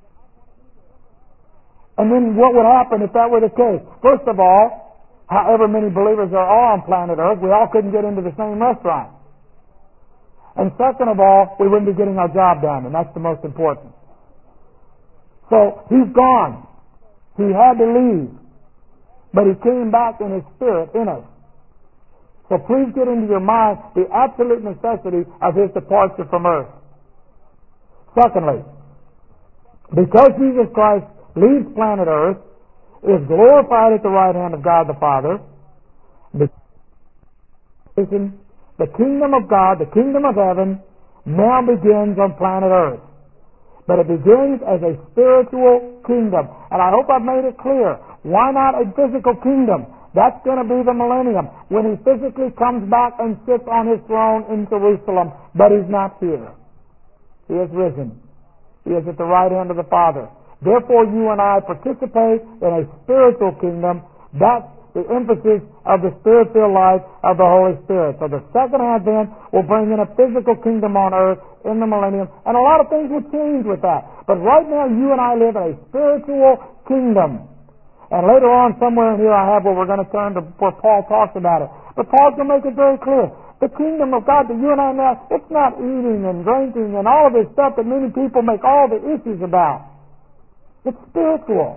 And then what would happen if that were the case? First of all, however many believers there are on planet Earth, we all couldn't get into the same restaurant. And second of all, we wouldn't be getting our job done, and that's the most important. So, He's gone. He had to leave. But He came back in His Spirit in us. So please get into your mind the absolute necessity of His departure from earth. Secondly, because Jesus Christ leaves planet Earth, is glorified at the right hand of God the Father, The kingdom of God, the kingdom of heaven, now begins on planet Earth. But it begins as a spiritual kingdom. And I hope I've made it clear. Why not a physical kingdom? That's going to be the millennium, when he physically comes back and sits on his throne in Jerusalem. But he's not here. He has risen. He is at the right hand of the Father. Therefore, you and I participate in a spiritual kingdom. That's the emphasis of the spirit-filled life of the Holy Spirit. So the second advent will bring in a physical kingdom on earth in the millennium, and a lot of things will change with that. But right now, you and I live in a spiritual kingdom. And later on, somewhere in here, I have where we're going to turn to where Paul talks about it. But Paul's going to make it very clear. The kingdom of God that you and I know, it's not eating and drinking and all of this stuff that many people make all the issues about. It's spiritual.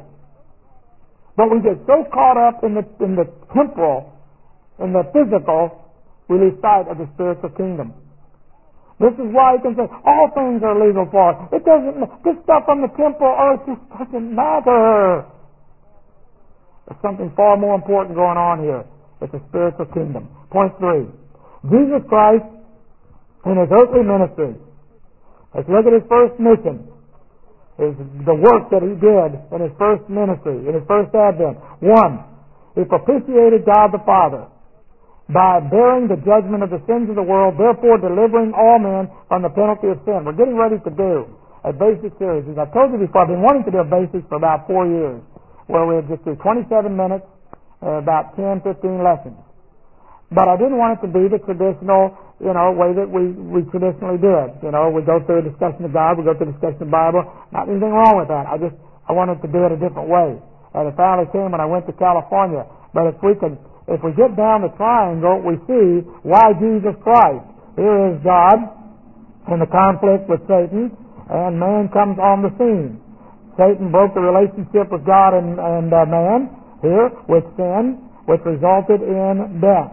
But we get so caught up in the in the temporal, in the physical, we lose sight of the spiritual kingdom. This is why you can say all things are legal for us. It doesn't. This stuff on the temporal earth just doesn't matter. There's something far more important going on here. It's a spiritual kingdom. Point three: Jesus Christ in his earthly ministry. Let's look at his first mission. Is the work that he did in his first ministry, in his first advent. One, he propitiated God the Father by bearing the judgment of the sins of the world, therefore delivering all men from the penalty of sin. We're getting ready to do a basic series. As I told you before, I've been wanting to do a basic for about four years, where we would just do twenty-seven minutes, uh, about ten, fifteen lessons. But I didn't want it to be the traditional, you know, way that we, we traditionally did. You know, we go through a discussion of God, we go through a discussion of the Bible. Not anything wrong with that. I just, I wanted to do it a different way. And it finally came when I went to California. But if we could, if we get down the triangle, we see why Jesus Christ. Here is God in the conflict with Satan, and man comes on the scene. Satan broke the relationship with God and, and uh, man here with sin, which resulted in death.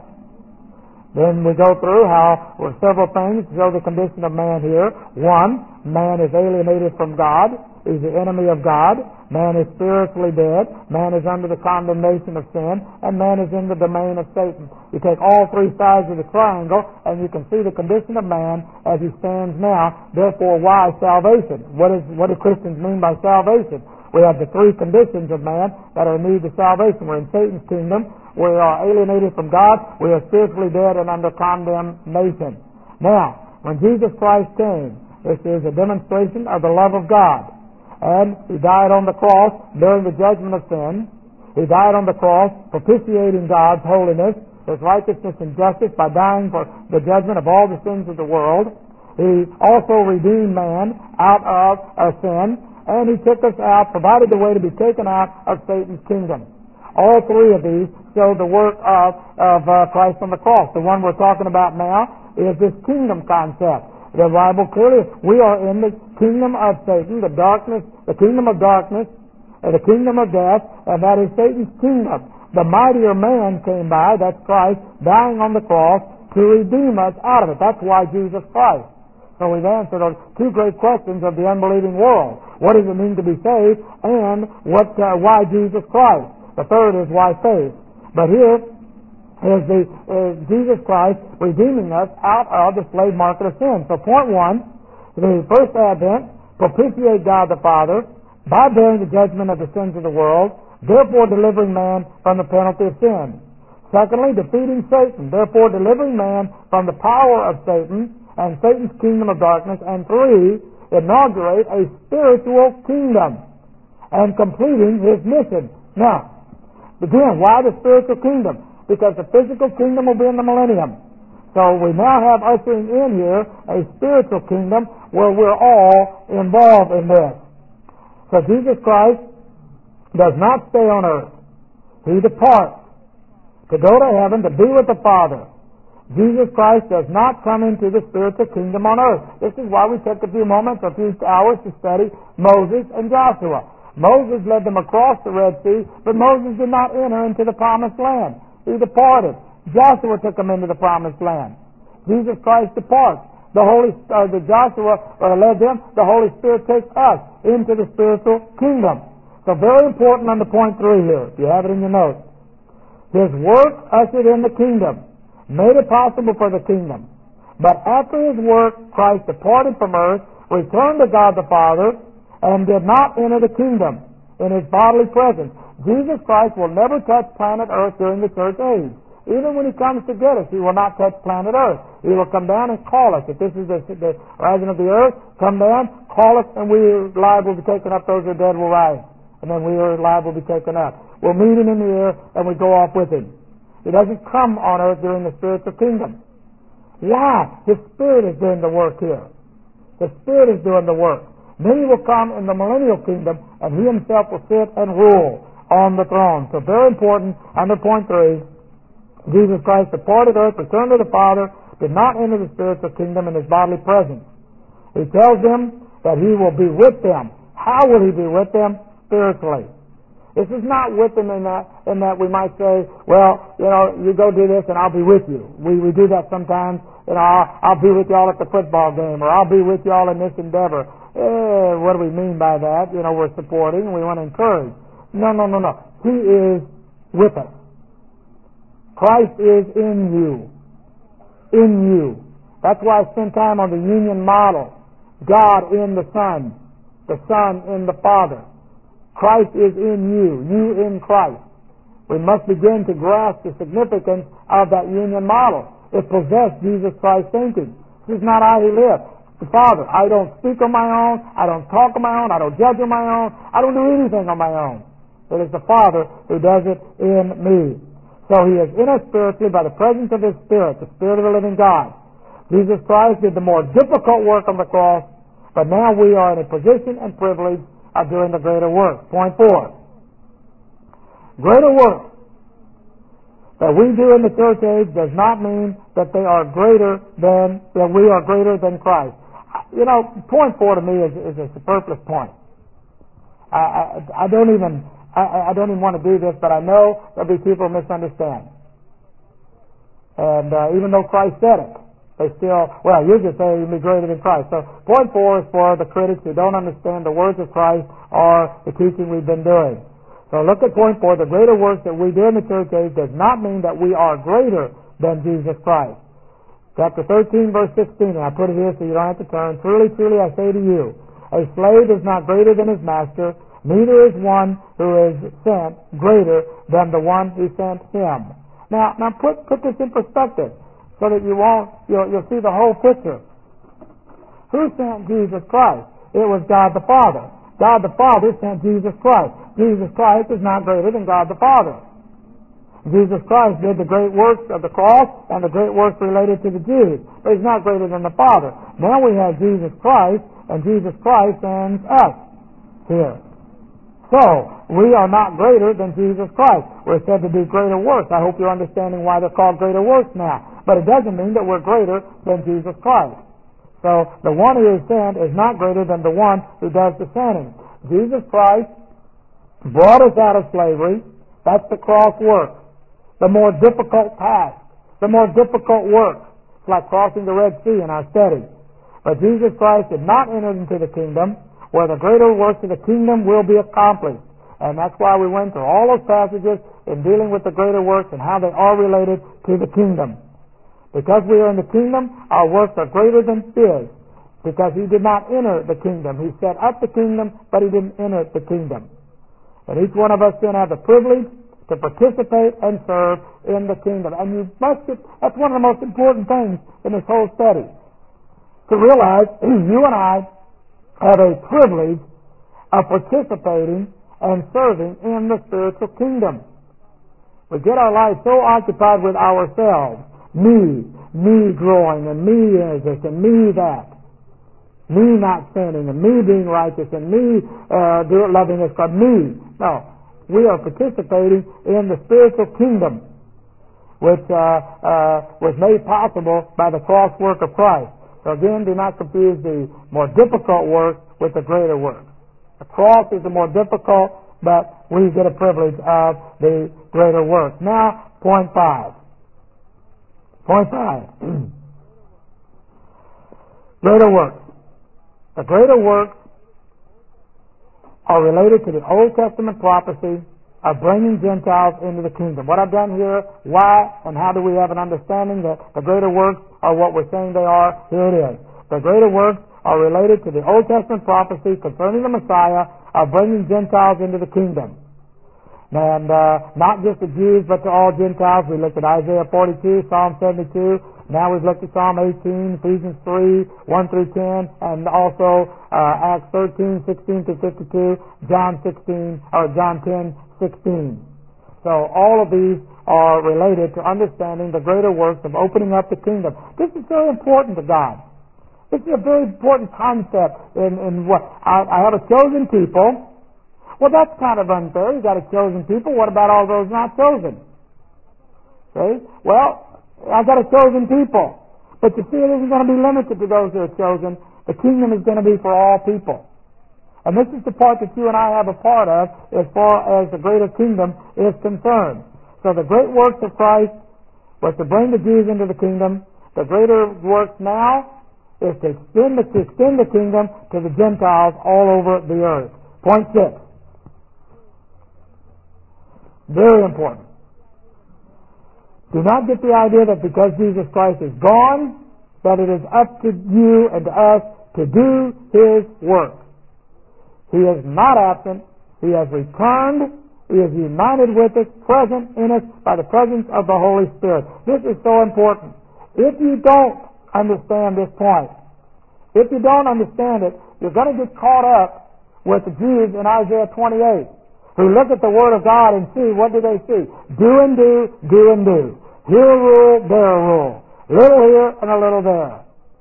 Then we go through how well, several things show the condition of man here. One, man is alienated from God. He's the enemy of God. Man is spiritually dead. Man is under the condemnation of sin. And man is in the domain of Satan. You take all three sides of the triangle, and you can see the condition of man as he stands now. Therefore, why salvation? What is what do Christians mean by salvation? We have the three conditions of man that are in need of salvation. We're in Satan's kingdom. We are alienated from God. We are spiritually dead and under condemnation. Now, when Jesus Christ came, this is a demonstration of the love of God. And he died on the cross during the judgment of sin. He died on the cross propitiating God's holiness, His righteousness and justice by dying for the judgment of all the sins of the world. He also redeemed man out of our sin, and he took us out, provided the way to be taken out of Satan's kingdom. All three of these show the work of, of uh, Christ on the cross. The one we're talking about now is this kingdom concept. The Bible clearly, we are in the kingdom of Satan, the darkness, the kingdom of darkness, and the kingdom of death, and that is Satan's kingdom. The mightier man came by, that's Christ, dying on the cross to redeem us out of it. That's why Jesus Christ. So we've answered those two great questions of the unbelieving world. What does it mean to be saved? And what? Uh, why Jesus Christ? The third is why faith. But here is the is Jesus Christ redeeming us out of the slave market of sin. So point one, the first advent, propitiate God the Father by bearing the judgment of the sins of the world, therefore delivering man from the penalty of sin. Secondly, defeating Satan, therefore delivering man from the power of Satan and Satan's kingdom of darkness. And three, inaugurate a spiritual kingdom and completing his mission. Now, again, why the spiritual kingdom? Because the physical kingdom will be in the millennium. So we now have ushering in here a spiritual kingdom where we're all involved in this. So Jesus Christ does not stay on earth. He departs to go to heaven to be with the Father. Jesus Christ does not come into the spiritual kingdom on earth. This is why we took a few moments, a few hours to study Moses and Joshua. Moses led them across the Red Sea, but Moses did not enter into the promised land. He departed. Joshua took them into the promised land. Jesus Christ departs. The Holy, uh, the Joshua uh, led them. The Holy Spirit takes us into the spiritual kingdom. So very important under point three here. You have it in your notes. His work ushered in the kingdom. made it possible for the kingdom. But after his work, Christ departed from earth, returned to God the Father, and did not enter the kingdom in his bodily presence. Jesus Christ will never touch planet earth during the church age. Even when he comes to get us, he will not touch planet earth. He will come down and call us. If this is the, the rising of the earth, come down, call us, and we are liable to be taken up. Those who are dead will rise. And then we are liable to be taken up. We'll meet him in the air, and we go off with him. He doesn't come on earth during the spiritual kingdom. Why? His Spirit is doing the work here. The Spirit is doing the work. Then he will come in the millennial kingdom, and he himself will sit and rule on the throne. So very important, under point three, Jesus Christ departed earth, returned to the Father, did not enter the spiritual kingdom in his bodily presence. He tells them that he will be with them. How will he be with them? Spiritually. This is not with them in that, in that we might say, well, you know, you go do this and I'll be with you. We, we do that sometimes. You know, I'll, I'll be with y'all at the football game, or I'll be with y'all in this endeavor. Eh, what do we mean by that? You know, we're supporting, we want to encourage. No, no, no, no. He is with us. Christ is in you. In you. That's why I spend time on the union model. God in the Son. The Son in the Father. Christ is in you. You in Christ. We must begin to grasp the significance of that union model. It possessed Jesus Christ's thinking. This is not I who live. The Father. I don't speak on my own. I don't talk on my own. I don't judge on my own. I don't do anything on my own. It is the Father who does it in me. So he is in us spiritually by the presence of his Spirit, the Spirit of the living God. Jesus Christ did the more difficult work on the cross, but now we are in a position and privilege of doing the greater work. Point four. Greater work that we do in the church age does not mean that they are greater than, that we are greater than Christ. You know, point four to me is, is a superfluous point. I, I, I don't even... I, I don't even want to do this, but I know there'll be people who misunderstand. And uh, even though Christ said it, they still, well, you just say you'll be greater than Christ. So point four is for the critics who don't understand the words of Christ or the teaching we've been doing. So look at point four. The greater works that we do in the church age does not mean that we are greater than Jesus Christ. Chapter thirteen, verse sixteen, and I put it here so you don't have to turn. Truly, truly, I say to you, a slave is not greater than his master, neither is one who is sent greater than the one who sent him. Now, now put put this in perspective so that you won't you'll, you'll see the whole picture. Who sent Jesus Christ? It was God the Father. God the Father sent Jesus Christ. Jesus Christ is not greater than God the Father. Jesus Christ did the great works of the cross and the great works related to the Jews, but he's not greater than the Father. Now we have Jesus Christ, and Jesus Christ sends us here. So, we are not greater than Jesus Christ. We're said to do greater works. I hope you're understanding why they're called greater works now. But it doesn't mean that we're greater than Jesus Christ. So, the one who is sent is not greater than the one who does the sending. Jesus Christ brought us out of slavery. That's the cross work. The more difficult task. The more difficult work. It's like crossing the Red Sea in our study. But Jesus Christ did not enter into the kingdom where the greater works of the kingdom will be accomplished. And that's why we went through all those passages in dealing with the greater works and how they are related to the kingdom. Because we are in the kingdom, our works are greater than his. Because he did not enter the kingdom. He set up the kingdom, but he didn't enter the kingdom. And each one of us then have the privilege to participate and serve in the kingdom. And you must, that's one of the most important things in this whole study. To realize you and I have a privilege of participating and serving in the spiritual kingdom. We get our lives so occupied with ourselves. Me, me growing, and me this, and me that. Me not sinning, and me being righteous, and me uh, loving this God. Me. No. We are participating in the spiritual kingdom, which uh, uh, was made possible by the cross work of Christ. So again, do not confuse the more difficult work with the greater work. The cross is the more difficult, but we get a privilege of the greater work. Now, point five. Point five. Greater works. The greater works are related to the Old Testament prophecy of bringing Gentiles into the kingdom. What I've done here, why and how do we have an understanding that the greater works are what we're saying they are? Here it is. The greater works are related to the Old Testament prophecy concerning the Messiah of bringing Gentiles into the kingdom. And uh, not just the Jews, but to all Gentiles. We looked at Isaiah forty-two, Psalm seventy-two. Now we've looked at Psalm eighteen, Ephesians three, one through ten, and also uh, Acts thirteen, sixteen through fifty-two, John sixteen, or John ten, sixteen. So all of these are related to understanding the greater works of opening up the kingdom. This is very important to God. This is a very important concept in, in what I, I have a chosen people. Well, that's kind of unfair. You got a chosen people. What about all those not chosen? See? Well, I got a chosen people. But you see, it isn't going to be limited to those who are chosen. The kingdom is going to be for all people. And this is the part that you and I have a part of as far as the greater kingdom is concerned. So the great works of Christ was to bring the Jews into the kingdom. The greater works now is to extend the, to extend the kingdom to the Gentiles all over the earth. Point six. Very important. Do not get the idea that because Jesus Christ is gone, that it is up to you and to us to do His work. He is not absent. He has returned. He is united with us, present in us by the presence of the Holy Spirit. This is so important. If you don't understand this point, if you don't understand it, you're going to get caught up with the Jews in Isaiah twenty-eight, who look at the Word of God and see, what do they see? Do and do, do and do. Here a rule, there a rule. Little here and a little there.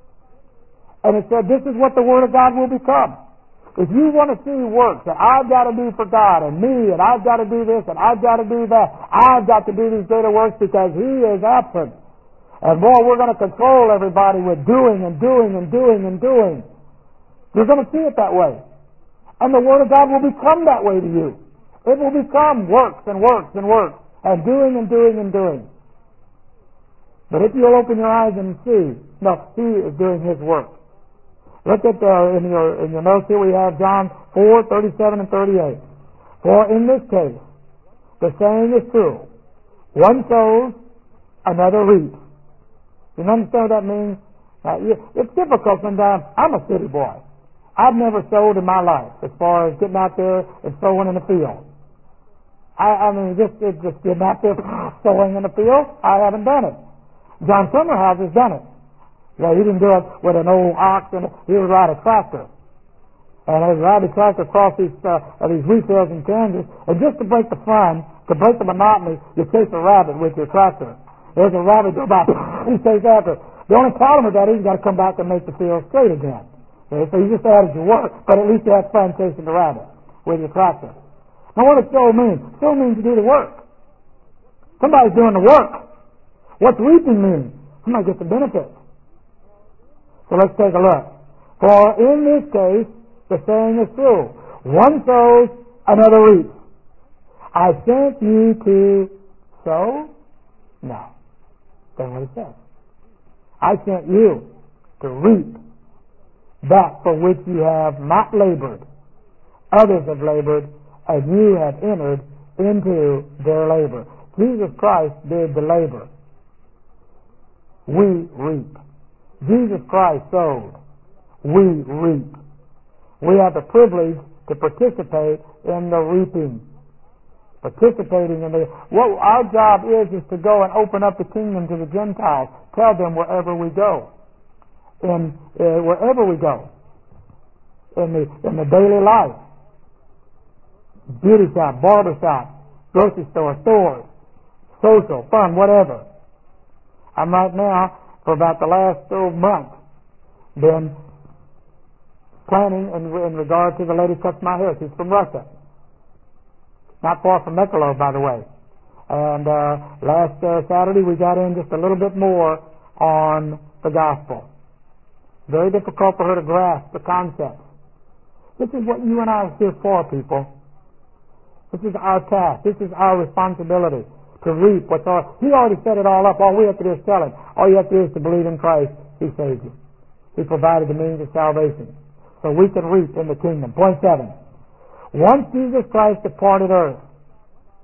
And it said, this is what the Word of God will become. If you want to see works that I've got to do for God, and me, and I've got to do this, and I've got to do that, I've got to do these greater works because He is absent. And boy, we're going to control everybody with doing and doing and doing and doing. You're going to see it that way. And the Word of God will become that way to you. It will become works and works and works, and doing and doing and doing. But if you'll open your eyes and see, no, He is doing His work. Look at uh, in your in your notes here we have John four, thirty-seven and thirty-eight. For in this case, the saying is true: one sows, another reaps. You understand what that means? Uh, it's difficult sometimes. I'm a city boy. I've never sowed in my life as far as getting out there and sowing in the field. I, I mean, just just getting out there sowing in the field, I haven't done it. John Summerhouse has done it. Yeah, he didn't do it with an old ox, and he would ride a tractor. And he would ride the tractor across these uh, these wheat fields in Kansas, and just to break the fun, to break the monotony, you chase a rabbit with your tractor. There's a rabbit go by, he stays after. The only problem with that is you got to come back and make the field straight again. Okay, so you just added your work, but at least you had fun chasing the rabbit with your tractor. Now what does sow mean? Sow means you do the work. Somebody's doing the work. What's reaping mean? Somebody gets the benefit. So let's take a look. For in this case, the saying is true: one sows, another reaps. I sent you to sow? No. That's what it says. I sent you to reap that for which you have not labored. Others have labored, and you have entered into their labor. Jesus Christ did the labor. We reap. Jesus Christ sowed. We reap. We have the privilege to participate in the reaping. Participating in the... What our job is, is to go and open up the kingdom to the Gentiles. Tell them wherever we go. In uh, wherever we go. In the, in the daily life. Beauty shop, barber shop, grocery store, stores, social, fun, whatever. I'm right now, for about the last oh, month, been planning in, in regard to the lady who cuts my hair. She's from Russia. Not far from Mikulov, by the way. And uh, last uh, Saturday we got in just a little bit more on the gospel. Very difficult for her to grasp the concept. This is what you and I are here for, people. This is our task. This is our responsibility to reap what's all. He already set it all up. All we have to do is tell Him. All you have to do is to believe in Christ. He saved you. He provided the means of salvation. So we can reap in the kingdom. Point seven. Once Jesus Christ departed earth,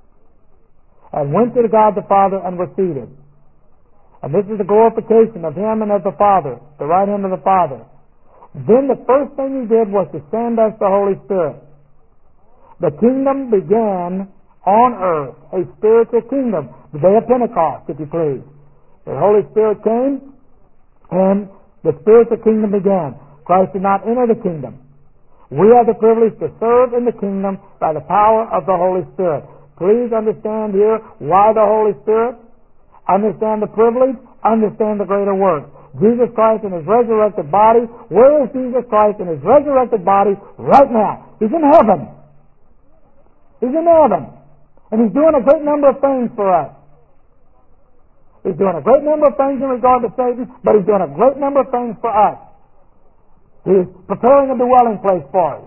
and went to God the Father and was seated. And this is the glorification of Him and of the Father, the right hand of the Father. Then the first thing He did was to send us the Holy Spirit. The kingdom began on earth, a spiritual kingdom, the day of Pentecost, if you please. The Holy Spirit came, and the spiritual kingdom began. Christ did not enter the kingdom. We have the privilege to serve in the kingdom by the power of the Holy Spirit. Please understand here why the Holy Spirit. Understand the privilege. Understand the greater work. Jesus Christ in His resurrected body. Where is Jesus Christ in His resurrected body right now? He's in heaven. He's in heaven. And He's doing a great number of things for us. He's doing a great number of things in regard to Satan, but He's doing a great number of things for us. He's preparing a dwelling place for you.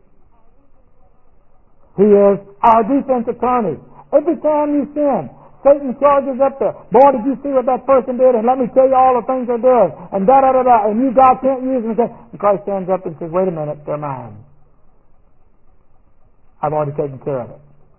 He is our defense attorney. Every time you sin, Satan charges up there. Boy, did you see what that person did? And let me tell you all the things they're doing. And da da da da. And you, God, can't use them. And Christ stands up and says, wait a minute, they're mine. I've already taken care of it.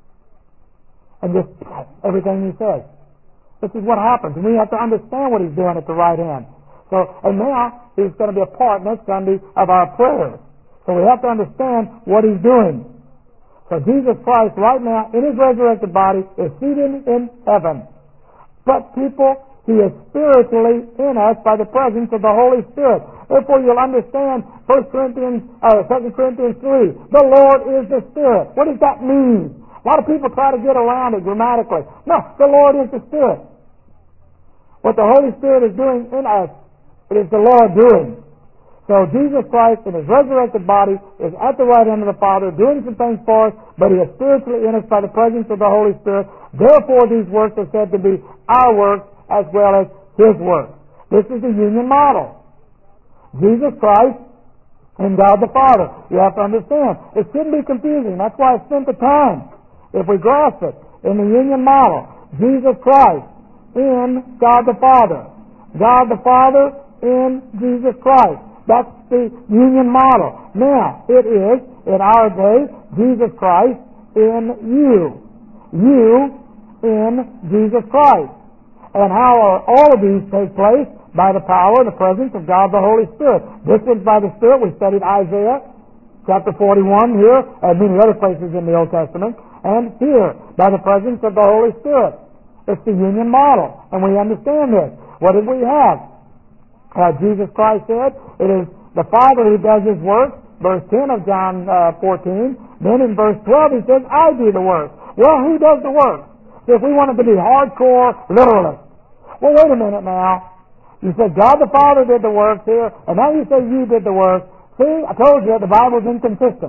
And just everything He says. This is what happens. And we have to understand what He's doing at the right hand. So, and now He's going to be a part next Sunday of our prayers. So we have to understand what He's doing. So Jesus Christ right now in His resurrected body is seated in heaven. But people, He is spiritually in us by the presence of the Holy Spirit. Therefore you'll understand First Corinthians, uh, Second Corinthians three. The Lord is the Spirit. What does that mean? A lot of people try to get around it grammatically. No, the Lord is the Spirit. What the Holy Spirit is doing in us, it is the Lord doing. So Jesus Christ in His resurrected body is at the right hand of the Father doing some things for us, but He is spiritually in us by the presence of the Holy Spirit. Therefore these works are said to be our works as well as His works. This is the union model. Jesus Christ and God the Father. You have to understand. It shouldn't be confusing. That's why I spent the time, if we grasp it, in the union model. Jesus Christ in God the Father. God the Father in Jesus Christ. That's the union model. Now, it is, in our day, Jesus Christ in you. You in Jesus Christ. And how are all of these take place? By the power and the presence of God the Holy Spirit. This was by the Spirit. We studied Isaiah chapter forty-one here, and many other places in the Old Testament. And here, by the presence of the Holy Spirit. It's the union model. And we understand this. What did we have? Uh, Jesus Christ said, it is the Father who does His work, verse ten of John uh, fourteen. Then in verse twelve He says, I do the work. Well, who does the work? So if we wanted to be hardcore literalists, well, wait a minute now. You said God the Father did the work here, and now you say you did the work. See, I told you the Bible's inconsistent.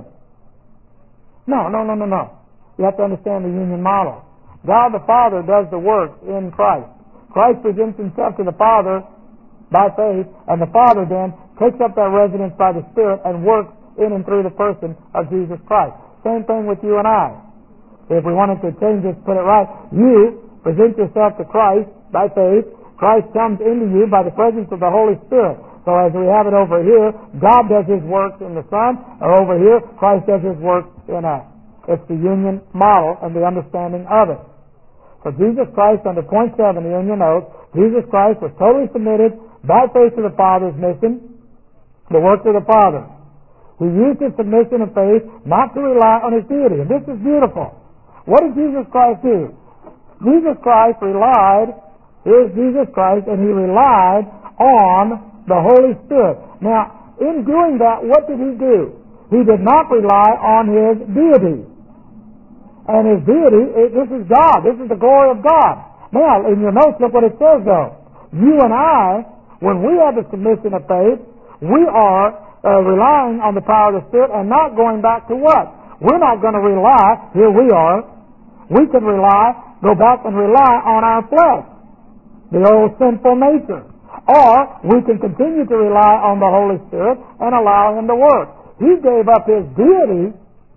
No, no, no, no, no. You have to understand the union model. God the Father does the work in Christ. Christ presents Himself to the Father by faith, and the Father then takes up that residence by the Spirit and works in and through the person of Jesus Christ. Same thing with you and I. If we wanted to change this, put it right, you present yourself to Christ by faith. Christ comes into you by the presence of the Holy Spirit. So as we have it over here, God does His works in the Son, or over here, Christ does His works in us. It's the union model and the understanding of it. So Jesus Christ, under point seven, the union oath, Jesus Christ was totally submitted by faith to the Father's mission, the work of the Father. He used His submission and faith not to rely on His deity. And this is beautiful. What did Jesus Christ do? Jesus Christ relied, here's Jesus Christ, and He relied on the Holy Spirit. Now, in doing that, what did He do? He did not rely on His deity. And His deity, it, this is God. This is the glory of God. Now, in your notes, look what it says, though. You and I, when we have the submission of faith, we are uh, relying on the power of the Spirit and not going back to what? We're not going to rely, here we are, we can rely, go back and rely on our flesh, the old sinful nature. Or we can continue to rely on the Holy Spirit and allow Him to work. He gave up His deity,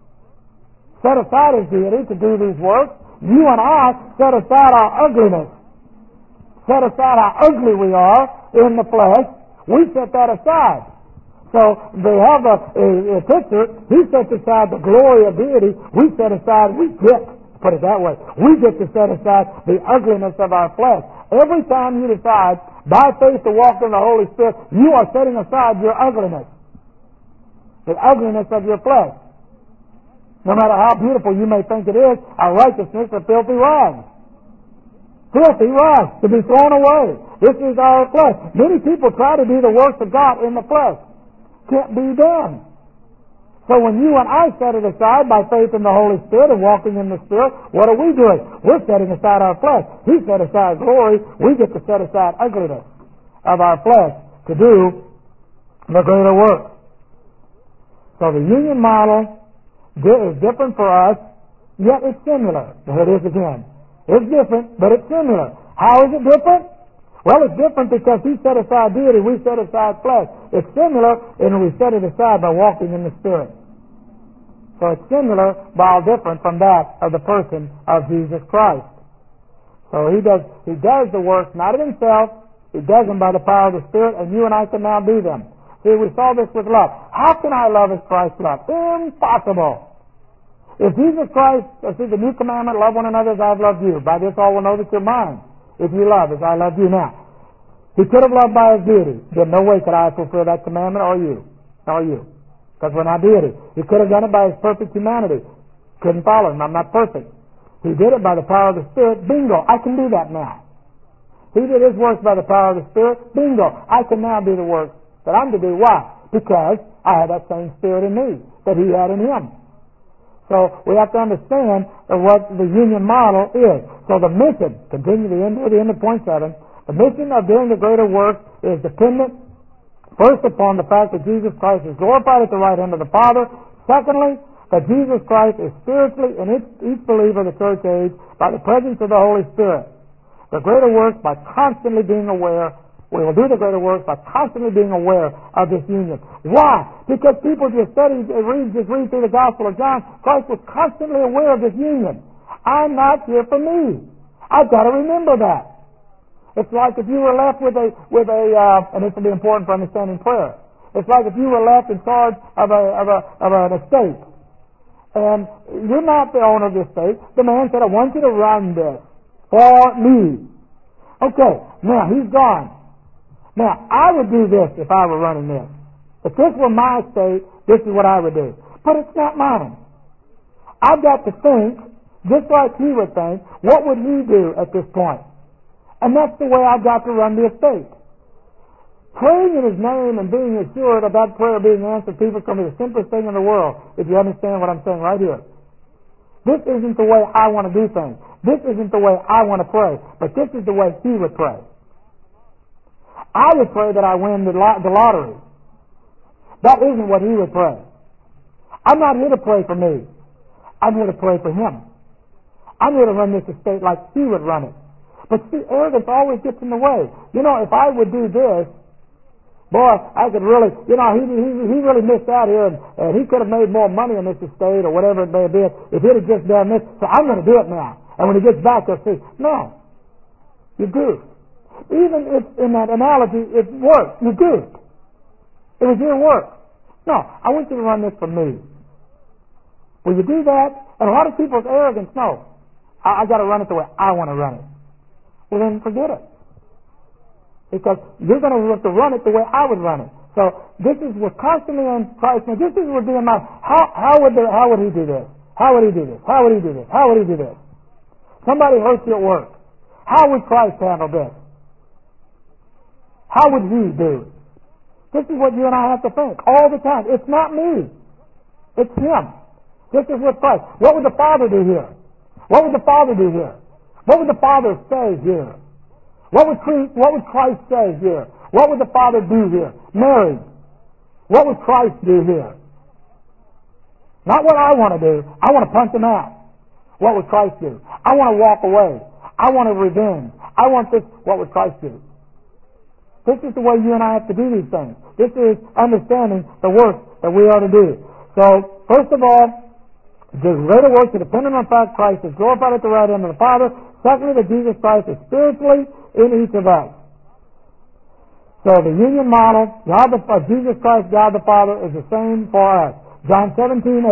set aside His deity to do these works. You and I set aside our ugliness, set aside how ugly we are in the flesh. We set that aside. So they have a, a, a picture. He sets aside the glory of deity. We set aside, we get put it that way. We get to set aside the ugliness of our flesh. Every time you decide by faith to walk in the Holy Spirit, you are setting aside your ugliness. The ugliness of your flesh. No matter how beautiful you may think it is, our righteousness is filthy rags. Filthy rags to be thrown away. This is our flesh. Many people try to do the works of God in the flesh. Can't be done. So when you and I set it aside by faith in the Holy Spirit and walking in the Spirit, what are we doing? We're setting aside our flesh. He set aside glory. We get to set aside ugliness of our flesh to do the greater work. So the union model is different for us, yet it's similar. There it is again. It's different, but it's similar. How is it different? Well, it's different because He set aside deity, we set aside flesh. It's similar, and we set it aside by walking in the Spirit. So it's similar, while different from that of the person of Jesus Christ. So He does He does the works not of Himself, He does them by the power of the Spirit, and you and I can now do them. See, we saw this with love. How can I love as Christ loved? Impossible. If Jesus Christ, see the new commandment, love one another as I've loved you. By this all will know that you're mine, if you love as I love you now. He could have loved by His deity. Then no way could I fulfill that commandment, or you. Or you. Because we're not deity. He could have done it by His perfect humanity. Couldn't follow Him. I'm not perfect. He did it by the power of the Spirit. Bingo. I can do that now. He did His works by the power of the Spirit. Bingo. I can now do the works that I'm to do. Why? Because I have that same Spirit in me that He had in Him. So we have to understand what the union model is. So the mission, continue the end, the end of point seven, the mission of doing the greater work is dependent first upon the fact that Jesus Christ is glorified at the right hand of the Father. Secondly, that Jesus Christ is spiritually in each, each believer of the church age by the presence of the Holy Spirit. The greater work by constantly being aware. We will do the greater work by constantly being aware of this union. Why? Because people just study, read, just read through the Gospel of John. Christ was constantly aware of this union. I'm not here for me. I've got to remember that. It's like if you were left with a, with a, uh, and this will be important for understanding prayer. It's like if you were left in charge of a, of a, of an estate. And you're not the owner of the estate. The man said, I want you to run this for me. Okay, now he's gone. Now, I would do this if I were running this. If this were my estate, this is what I would do. But it's not mine. I've got to think, just like he would think, what would he do at this point? And that's the way I've got to run the estate. Praying in His name and being assured of that prayer being answered, people, is going to be the simplest thing in the world, if you understand what I'm saying right here. This isn't the way I want to do things. This isn't the way I want to pray. But this is the way he would pray. I would pray that I win the, lot, the lottery. That isn't what he would pray. I'm not here to pray for me. I'm here to pray for him. I'm here to run this estate like he would run it. But see, arrogance always gets in the way. You know, if I would do this, boy, I could really, you know, he he, he really missed out here, and, and he could have made more money in this estate or whatever it may have been if he'd have just done this. So I'm going to do it now. And when he gets back, he'll see, no, you do. Even if in that analogy it worked, you do. It was your work. No, I want you to run this for me. Will you do that? And a lot of people's arrogance, no. I, I got to run it the way I want to run it. Well, then forget it. Because you're going to have to run it the way I would run it. So this is, we're constantly on Christ. Now this is what would be in my, how, how would the, how would he do this? How would he do this? How would he do this? How would he do this? Somebody hurts you at work. How would Christ handle this? How would he do it? This is what you and I have to think all the time. It's not me. It's him. This is what Christ. What would the Father do here? What would the Father do here? What would the Father say here? What would, what would Christ say here? What would the Father do here? Mary, what would Christ do here? Not what I want to do. I want to punch him out. What would Christ do? I want to walk away. I want to revenge. I want this. What would Christ do? This is the way you and I have to do these things. This is understanding the work that we are to do. So, first of all, the greater works are dependent on the fact Christ is glorified at the right hand of the Father. Secondly, that Jesus Christ is spiritually in each of us. So the union model, God the, uh, Jesus Christ, God the Father, is the same for us. John seventeen eight.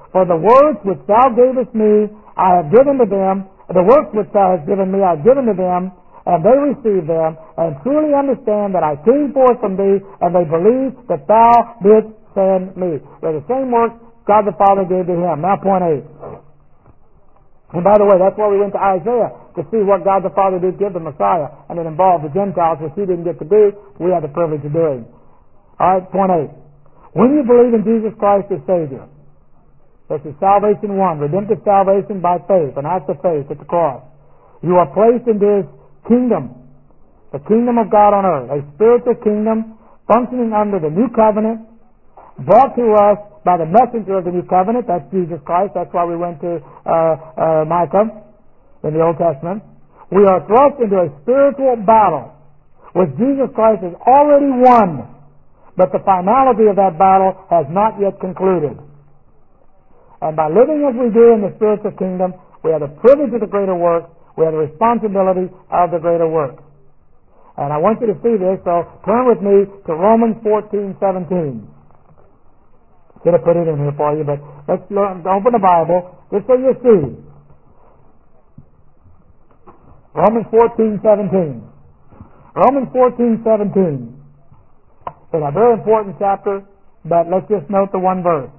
For the words which thou gavest me, I have given to them. The works which thou hast given me, I have given to them, and they receive them, and truly understand that I came forth from thee, and they believe that thou didst send me. They're the same works God the Father gave to him. Now, point eight. And by the way, that's why we went to Isaiah, to see what God the Father did give the Messiah, and it involved the Gentiles, which he didn't get to do. We had the privilege of doing. All right, point eight. When you believe in Jesus Christ as Savior, this is salvation one, redemptive salvation by faith, an act of faith at the cross. You are placed into His kingdom, the kingdom of God on earth, a spiritual kingdom functioning under the new covenant, brought to us by the messenger of the new covenant, that's Jesus Christ. That's why we went to uh, uh, Micah in the Old Testament. We are thrust into a spiritual battle, which Jesus Christ has already won, but the finality of that battle has not yet concluded. And by living as we do in the spiritual kingdom, we have the privilege of the greater work, we have the responsibility of the greater work. And I want you to see this, so turn with me to Romans fourteen seventeen. Should have put it in here for you, but let's learn, open the Bible just so you see. Romans fourteen seventeen. Romans fourteen seventeen. It's a very important chapter, but let's just note the one verse.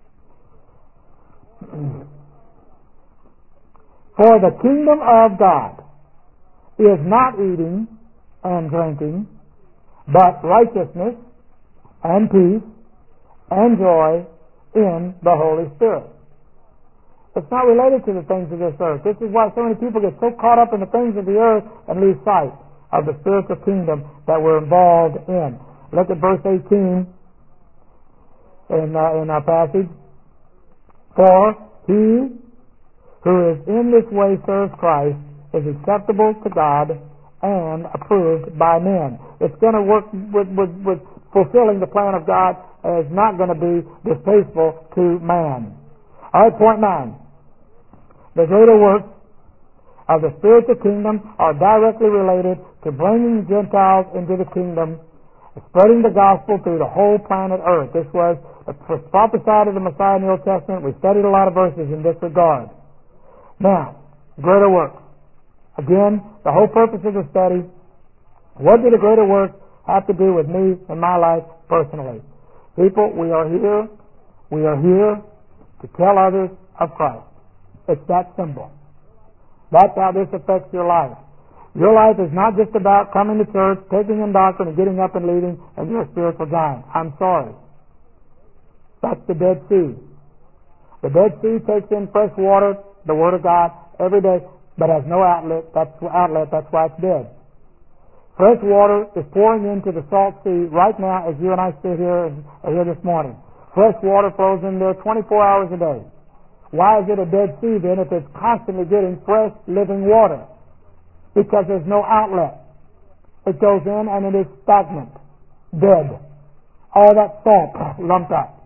For the kingdom of God is not eating and drinking, but righteousness and peace and joy in the Holy Spirit. It's not related to the things of this earth. This is why so many people get so caught up in the things of the earth and lose sight of the spiritual kingdom that we're involved in. Look at verse eighteen in, uh, in our passage. For he who is in this way serves Christ is acceptable to God and approved by men. It's going to work with, with, with fulfilling the plan of God, and it's not going to be distasteful to man. All right, point nine. The greater works of the spiritual kingdom are directly related to bringing Gentiles into the kingdom, spreading the gospel through the whole planet Earth. This was prophesied of the Messiah in the Old Testament. We studied a lot of verses in this regard. Now, greater works. Again, the whole purpose of the study, what do the greater works have to do with me and my life personally? People, we are here, we are here to tell others of Christ. It's that simple. That's how this affects your life. Your life is not just about coming to church, taking in doctrine, and getting up and leaving, and you're a spiritual giant. I'm sorry. That's the Dead Sea. The Dead Sea takes in fresh water, the Word of God, every day, but has no outlet. That's outlet. That's why it's dead. Fresh water is pouring into the salt sea right now as you and I sit here and are here this morning. Fresh water flows in there twenty-four hours a day. Why is it a Dead Sea then if it's constantly getting fresh, living water? Because there's no outlet. It goes in and it is stagnant, dead. All that salt lumped up.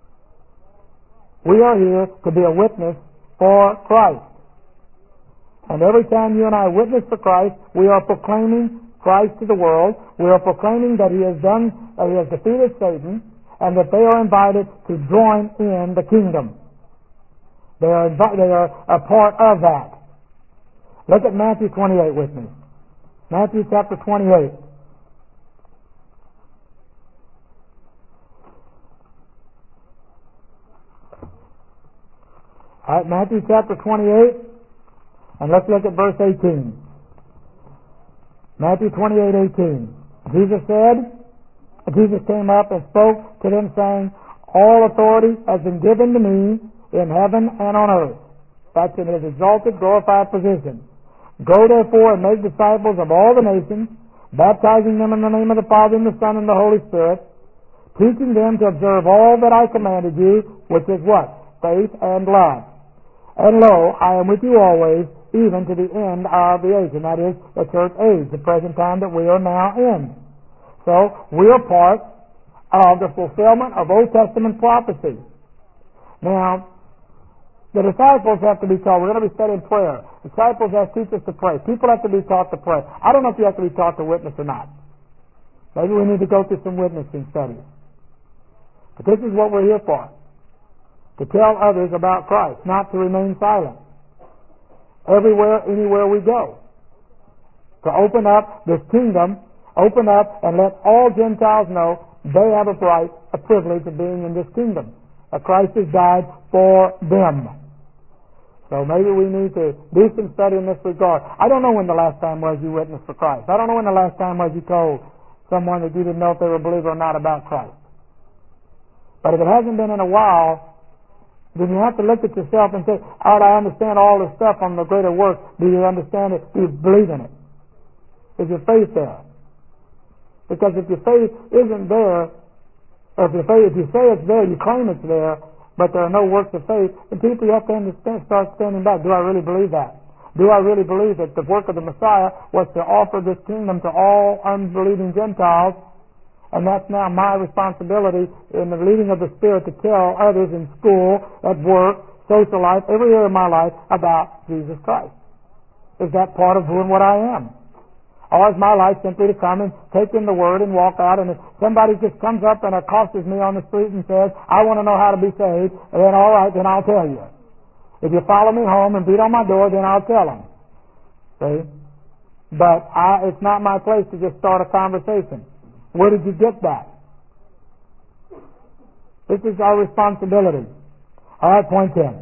We are here to be a witness for Christ. And every time you and I witness for Christ, we are proclaiming Christ to the world. We are proclaiming that He has done, that He has defeated Satan, and that they are invited to join in the kingdom. They are, invi- they are a part of that. Look at Matthew twenty-eight with me. Matthew chapter twenty-eight. All right, Matthew chapter twenty-eight, and let's look at verse eighteen. Matthew twenty-eight, eighteen. Jesus said, Jesus came up and spoke to them, saying, all authority has been given to me in heaven and on earth. That's in His exalted, glorified position. Go therefore and make disciples of all the nations, baptizing them in the name of the Father and the Son and the Holy Spirit, teaching them to observe all that I commanded you, which is what? Faith and love. And lo, I am with you always, even to the end of the age. And that is the church age, the present time that we are now in. So, we are part of the fulfillment of Old Testament prophecy. Now, the disciples have to be taught. We're going to be studying prayer. Disciples have to teach us to pray. People have to be taught to pray. I don't know if you have to be taught to witness or not. Maybe we need to go through some witnessing studies. But this is what we're here for. To to tell others about Christ, not to remain silent. Everywhere, anywhere we go. To open up this kingdom, open up and let all Gentiles know they have a right, a privilege of being in this kingdom. That Christ has died for them. So maybe we need to do some study in this regard. I don't know when the last time was you witnessed for Christ. I don't know when the last time was you told someone that you didn't know if they were a believer or not about Christ. But if it hasn't been in a while, then you have to look at yourself and say, all right, I understand all this stuff on the greater work. Do you understand it? Do you believe in it? Is your faith there? Because if your faith isn't there, or if, your faith, if you say it's there, you claim it's there, but there are no works of faith, then people you have to understand, start standing back. Do I really believe that? Do I really believe that the work of the Messiah was to offer this kingdom to all unbelieving Gentiles? And that's now my responsibility in the leading of the Spirit to tell others in school, at work, social life, every area of my life about Jesus Christ. Is that part of who and what I am? Or is my life simply to come and take in the Word and walk out, and if somebody just comes up and accosts me on the street and says, I want to know how to be saved, then all right, then I'll tell you. If you follow me home and beat on my door, then I'll tell them. See? But I, it's not my place to just start a conversation. Where did you get that? This is our responsibility. All right, point ten.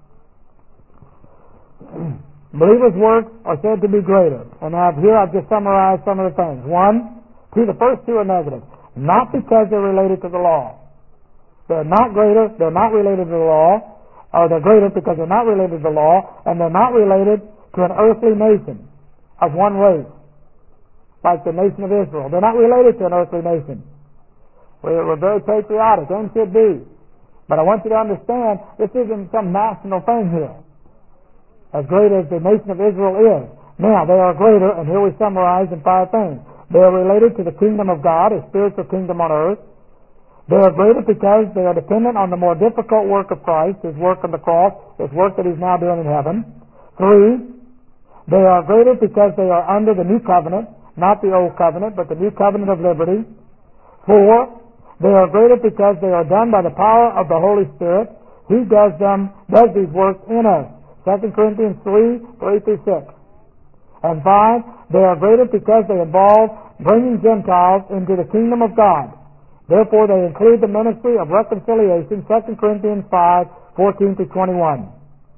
Believers' works are said to be greater. And now here I've just summarized some of the things. One, two, the first two are negative. Not because they're related to the law. They're not greater, they're not related to the law, or they're greater because they're not related to the law, and they're not related to an earthly nation of one race, like the nation of Israel. They're not related to an earthly nation. We're, we're very patriotic, and should be. But I want you to understand, this isn't some national thing here. As great as the nation of Israel is. Now, they are greater, and here we summarize in five things. They are related to the kingdom of God, a spiritual kingdom on earth. They are greater because they are dependent on the more difficult work of Christ, His work on the cross, His work that He's now doing in heaven. Three, they are greater because they are under the new covenant, not the old covenant, but the new covenant of liberty. Four, they are greater because they are done by the power of the Holy Spirit. He does them, does these works in us. Second Corinthians three, three through six. And five, they are greater because they involve bringing Gentiles into the kingdom of God. Therefore, they include the ministry of reconciliation, Second Corinthians five, fourteen to twenty-one.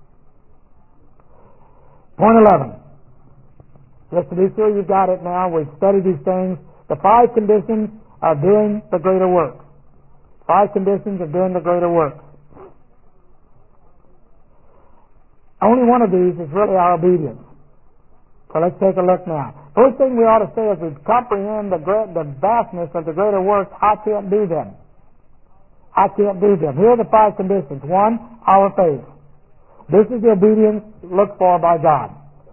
Point eleven. Just to be sure you've got it now, we've studied these things. The five conditions of doing the greater work. Five conditions of doing the greater work. Only one of these is really our obedience. So let's take a look now. First thing we ought to say is we comprehend the great, the vastness of the greater works. I can't do them. I can't do them. Here are the five conditions. One, our faith. This is the obedience looked for by God.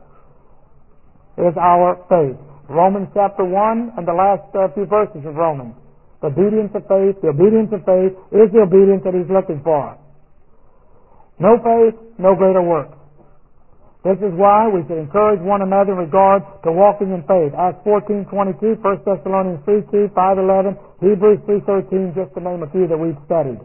Is our faith. Romans chapter one and the last uh, few verses of Romans. The obedience of faith, the obedience of faith is the obedience that He's looking for. No faith, no greater work. This is why we should encourage one another in regard to walking in faith. Acts fourteen twenty-two, First Thessalonians three two, five eleven, Hebrews three thirteen, just to name a few that we've studied.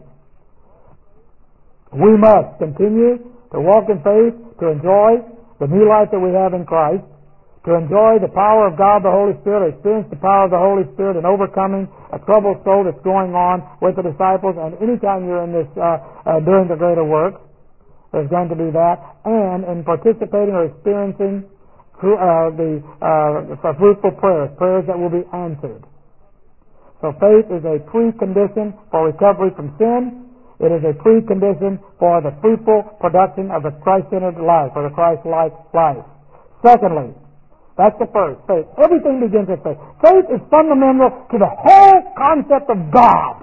We must continue to walk in faith, to enjoy the new life that we have in Christ, to enjoy the power of God the Holy Spirit, experience the power of the Holy Spirit in overcoming a troubled soul that's going on with the disciples, and anytime you're in this, uh, uh, doing the greater work, there's going to be that, and in participating or experiencing uh, the uh, fruitful prayers, prayers that will be answered. So faith is a precondition for recovery from sin. It is a precondition for the fruitful production of the Christ-centered life, or the Christ-like life. Secondly, that's the first, faith. Everything begins with faith. Faith is fundamental to the whole concept of God.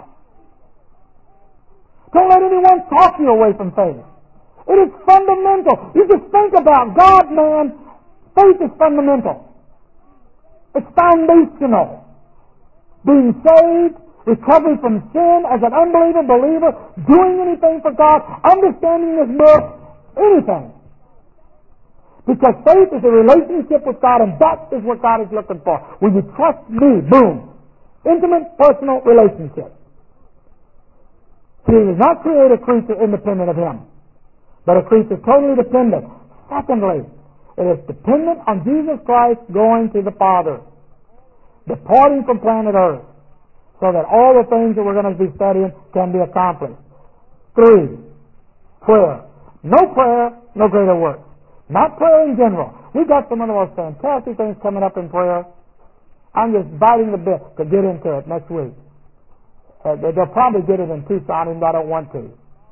Don't let anyone talk you away from faith. It is fundamental. You just think about God, man. Faith is fundamental. It's foundational. Being saved, recovery from sin as an unbeliever, believer, doing anything for God, understanding this book, anything. Because faith is a relationship with God, and that is what God is looking for. Will you trust me? Boom. Intimate, personal relationship. He does not create a creature independent of Him, but a creature totally dependent. Secondly, it is dependent on Jesus Christ going to the Father, departing from planet Earth, so that all the things that we're going to be studying can be accomplished. Three, prayer. No prayer, no greater work. Not prayer in general. We've got some of the most fantastic things coming up in prayer. I'm just biting the bit to get into it next week. Uh, they'll probably get it in Tucson, even though I don't want to.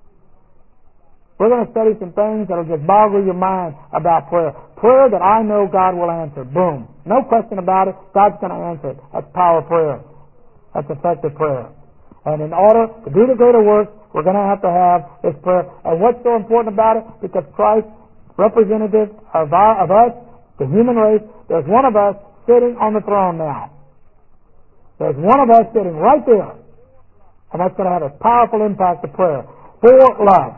We're going to study some things that will just boggle your mind about prayer. Prayer that I know God will answer. Boom. No question about it. God's going to answer it. That's power prayer. That's effective prayer. And in order to do the greater work, we're going to have to have this prayer. And what's so important about it? Because Christ, representative of, our, of us, the human race, there's one of us sitting on the throne now. There's one of us sitting right there. And that's going to have a powerful impact of prayer. For love.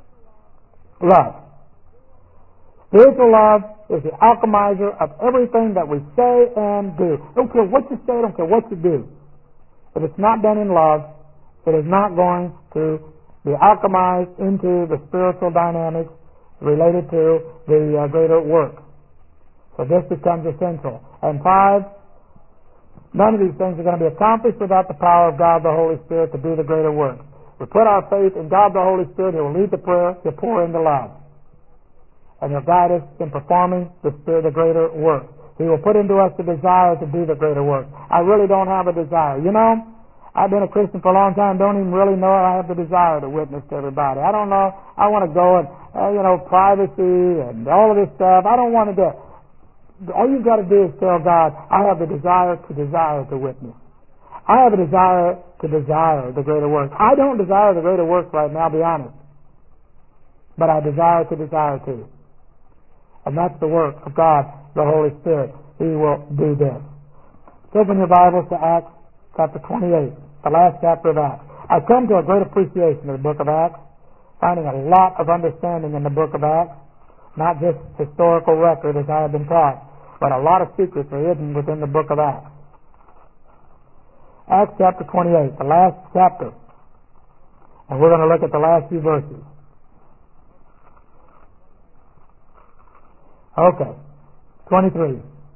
Love. Spiritual love is the alchemizer of everything that we say and do. Don't care what you say, don't care what you do. If it's not done in love, it is not going to be alchemized into the spiritual dynamics related to the uh, greater work. So this becomes essential. And five, none of these things are going to be accomplished without the power of God the Holy Spirit to do the greater work. We put our faith in God the Holy Spirit. He will lead the prayer. He'll pour in the love. And He'll guide us in performing the, spirit, the greater work. He will put into us the desire to do the greater work. I really don't have a desire. You know, I've been a Christian for a long time, don't even really know I have the desire to witness to everybody. I don't know. I want to go and, uh, you know, privacy and all of this stuff. I don't want to do it. All you've got to do is tell God, I have the desire to desire to witness. I have a desire to desire the greater work. I don't desire the greater work right now, I'll be honest. But I desire to desire to. And that's the work of God, the Holy Spirit. He will do this. Open your Bibles to Acts chapter twenty-eight, the last chapter of Acts. I've come to a great appreciation of the book of Acts, finding a lot of understanding in the book of Acts, not just historical record as I have been taught, but a lot of secrets are hidden within the book of Acts. Acts chapter twenty-eight, the last chapter. And we're going to look at the last few verses. Okay, twenty-three.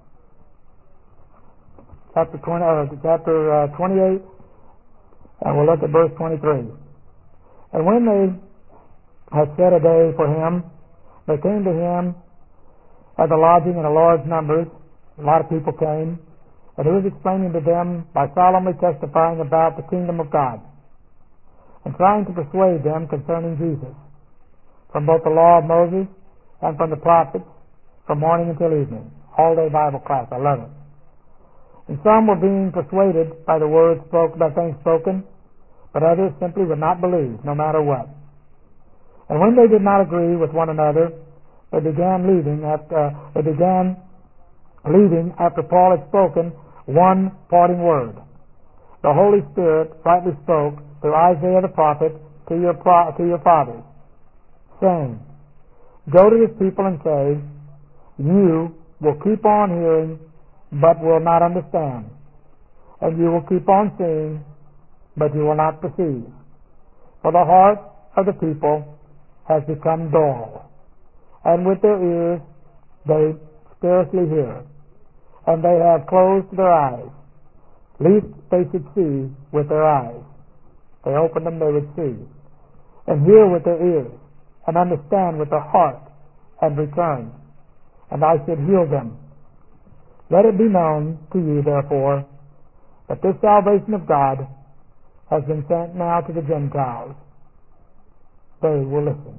Chapter twenty, uh, chapter uh, twenty-eight, and we'll look at verse twenty-three. And when they had set a day for him, they came to him at the lodging in a large numbers. A lot of people came, and he was explaining to them by solemnly testifying about the kingdom of God, and trying to persuade them concerning Jesus, from both the law of Moses and from the prophets, from morning until evening. All-day Bible class. I love it. And some were being persuaded by the words spoken, by things spoken, but others simply would not believe, no matter what. And when they did not agree with one another, they began leaving after uh, they began leaving after Paul had spoken one parting word. The Holy Spirit rightly spoke through Isaiah the prophet to your pro- to your fathers, saying, "Go to this people and say, you will keep on hearing, but will not understand, and you will keep on seeing, but you will not perceive. For the heart of the people has become dull, and with their ears they scarcely hear, and they have closed their eyes, lest they should see with their eyes. They opened them, they would see, and hear with their ears, and understand with their heart, and return, and I should heal them. Let it be known to you, therefore, that this salvation of God has been sent now to the Gentiles." They will listen.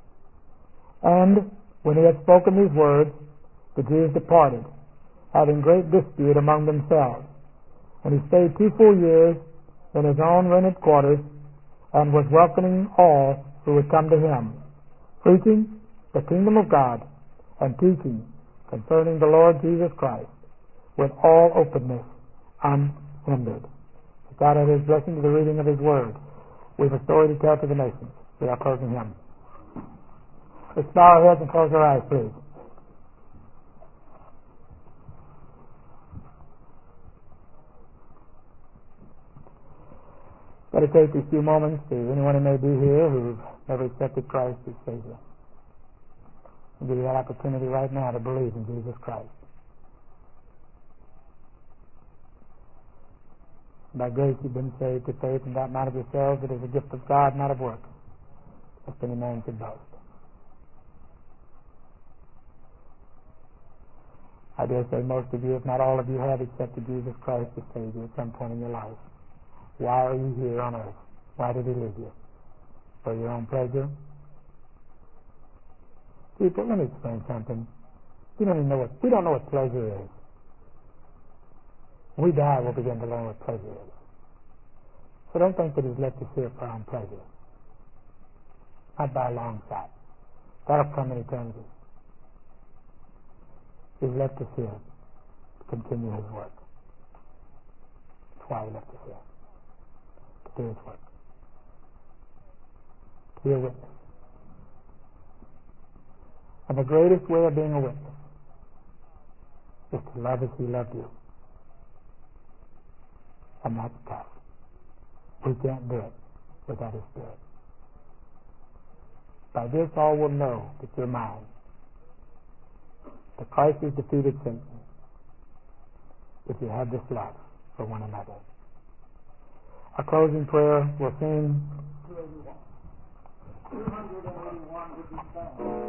And when he had spoken these words, the Jews departed, having great dispute among themselves. And he stayed two full years in his own rented quarters, and was welcoming all who would come to him, preaching the kingdom of God, and teaching concerning the Lord Jesus Christ with all openness, unhindered. God add his blessing to the reading of his word. We have a story to tell to the nations. We are closing him. Let's bow our heads and close our eyes, please. Let us take these few moments to anyone who may be here who never accepted Christ as Savior. I'll give you that opportunity right now to believe in Jesus Christ. By grace you've been saved to faith, and that not of yourselves, it is a gift of God, not of works, lest any man should boast. I dare say most of you, if not all of you, have accepted Jesus Christ as Savior at some point in your life. Why are you here on earth? Why did He leave you? For your own pleasure? People, let me explain something. You don't even know what, we don't know what pleasure is. When we die, we'll begin to learn what pleasure is. So don't think that He's left us here for our own pleasure. Not by a long shot. That'll come in eternity. He's left us here to continue His work. That's why He left us here. To do His work. To be a witness. And the greatest way of being a witness is to love as He loved you. And that's tough. We can't do it without His Spirit. By this all will know that you're mine. That Christ has defeated Satan. If you have this love for one another. Our closing prayer will sing two eighty-one. two eighty-one, would you stand?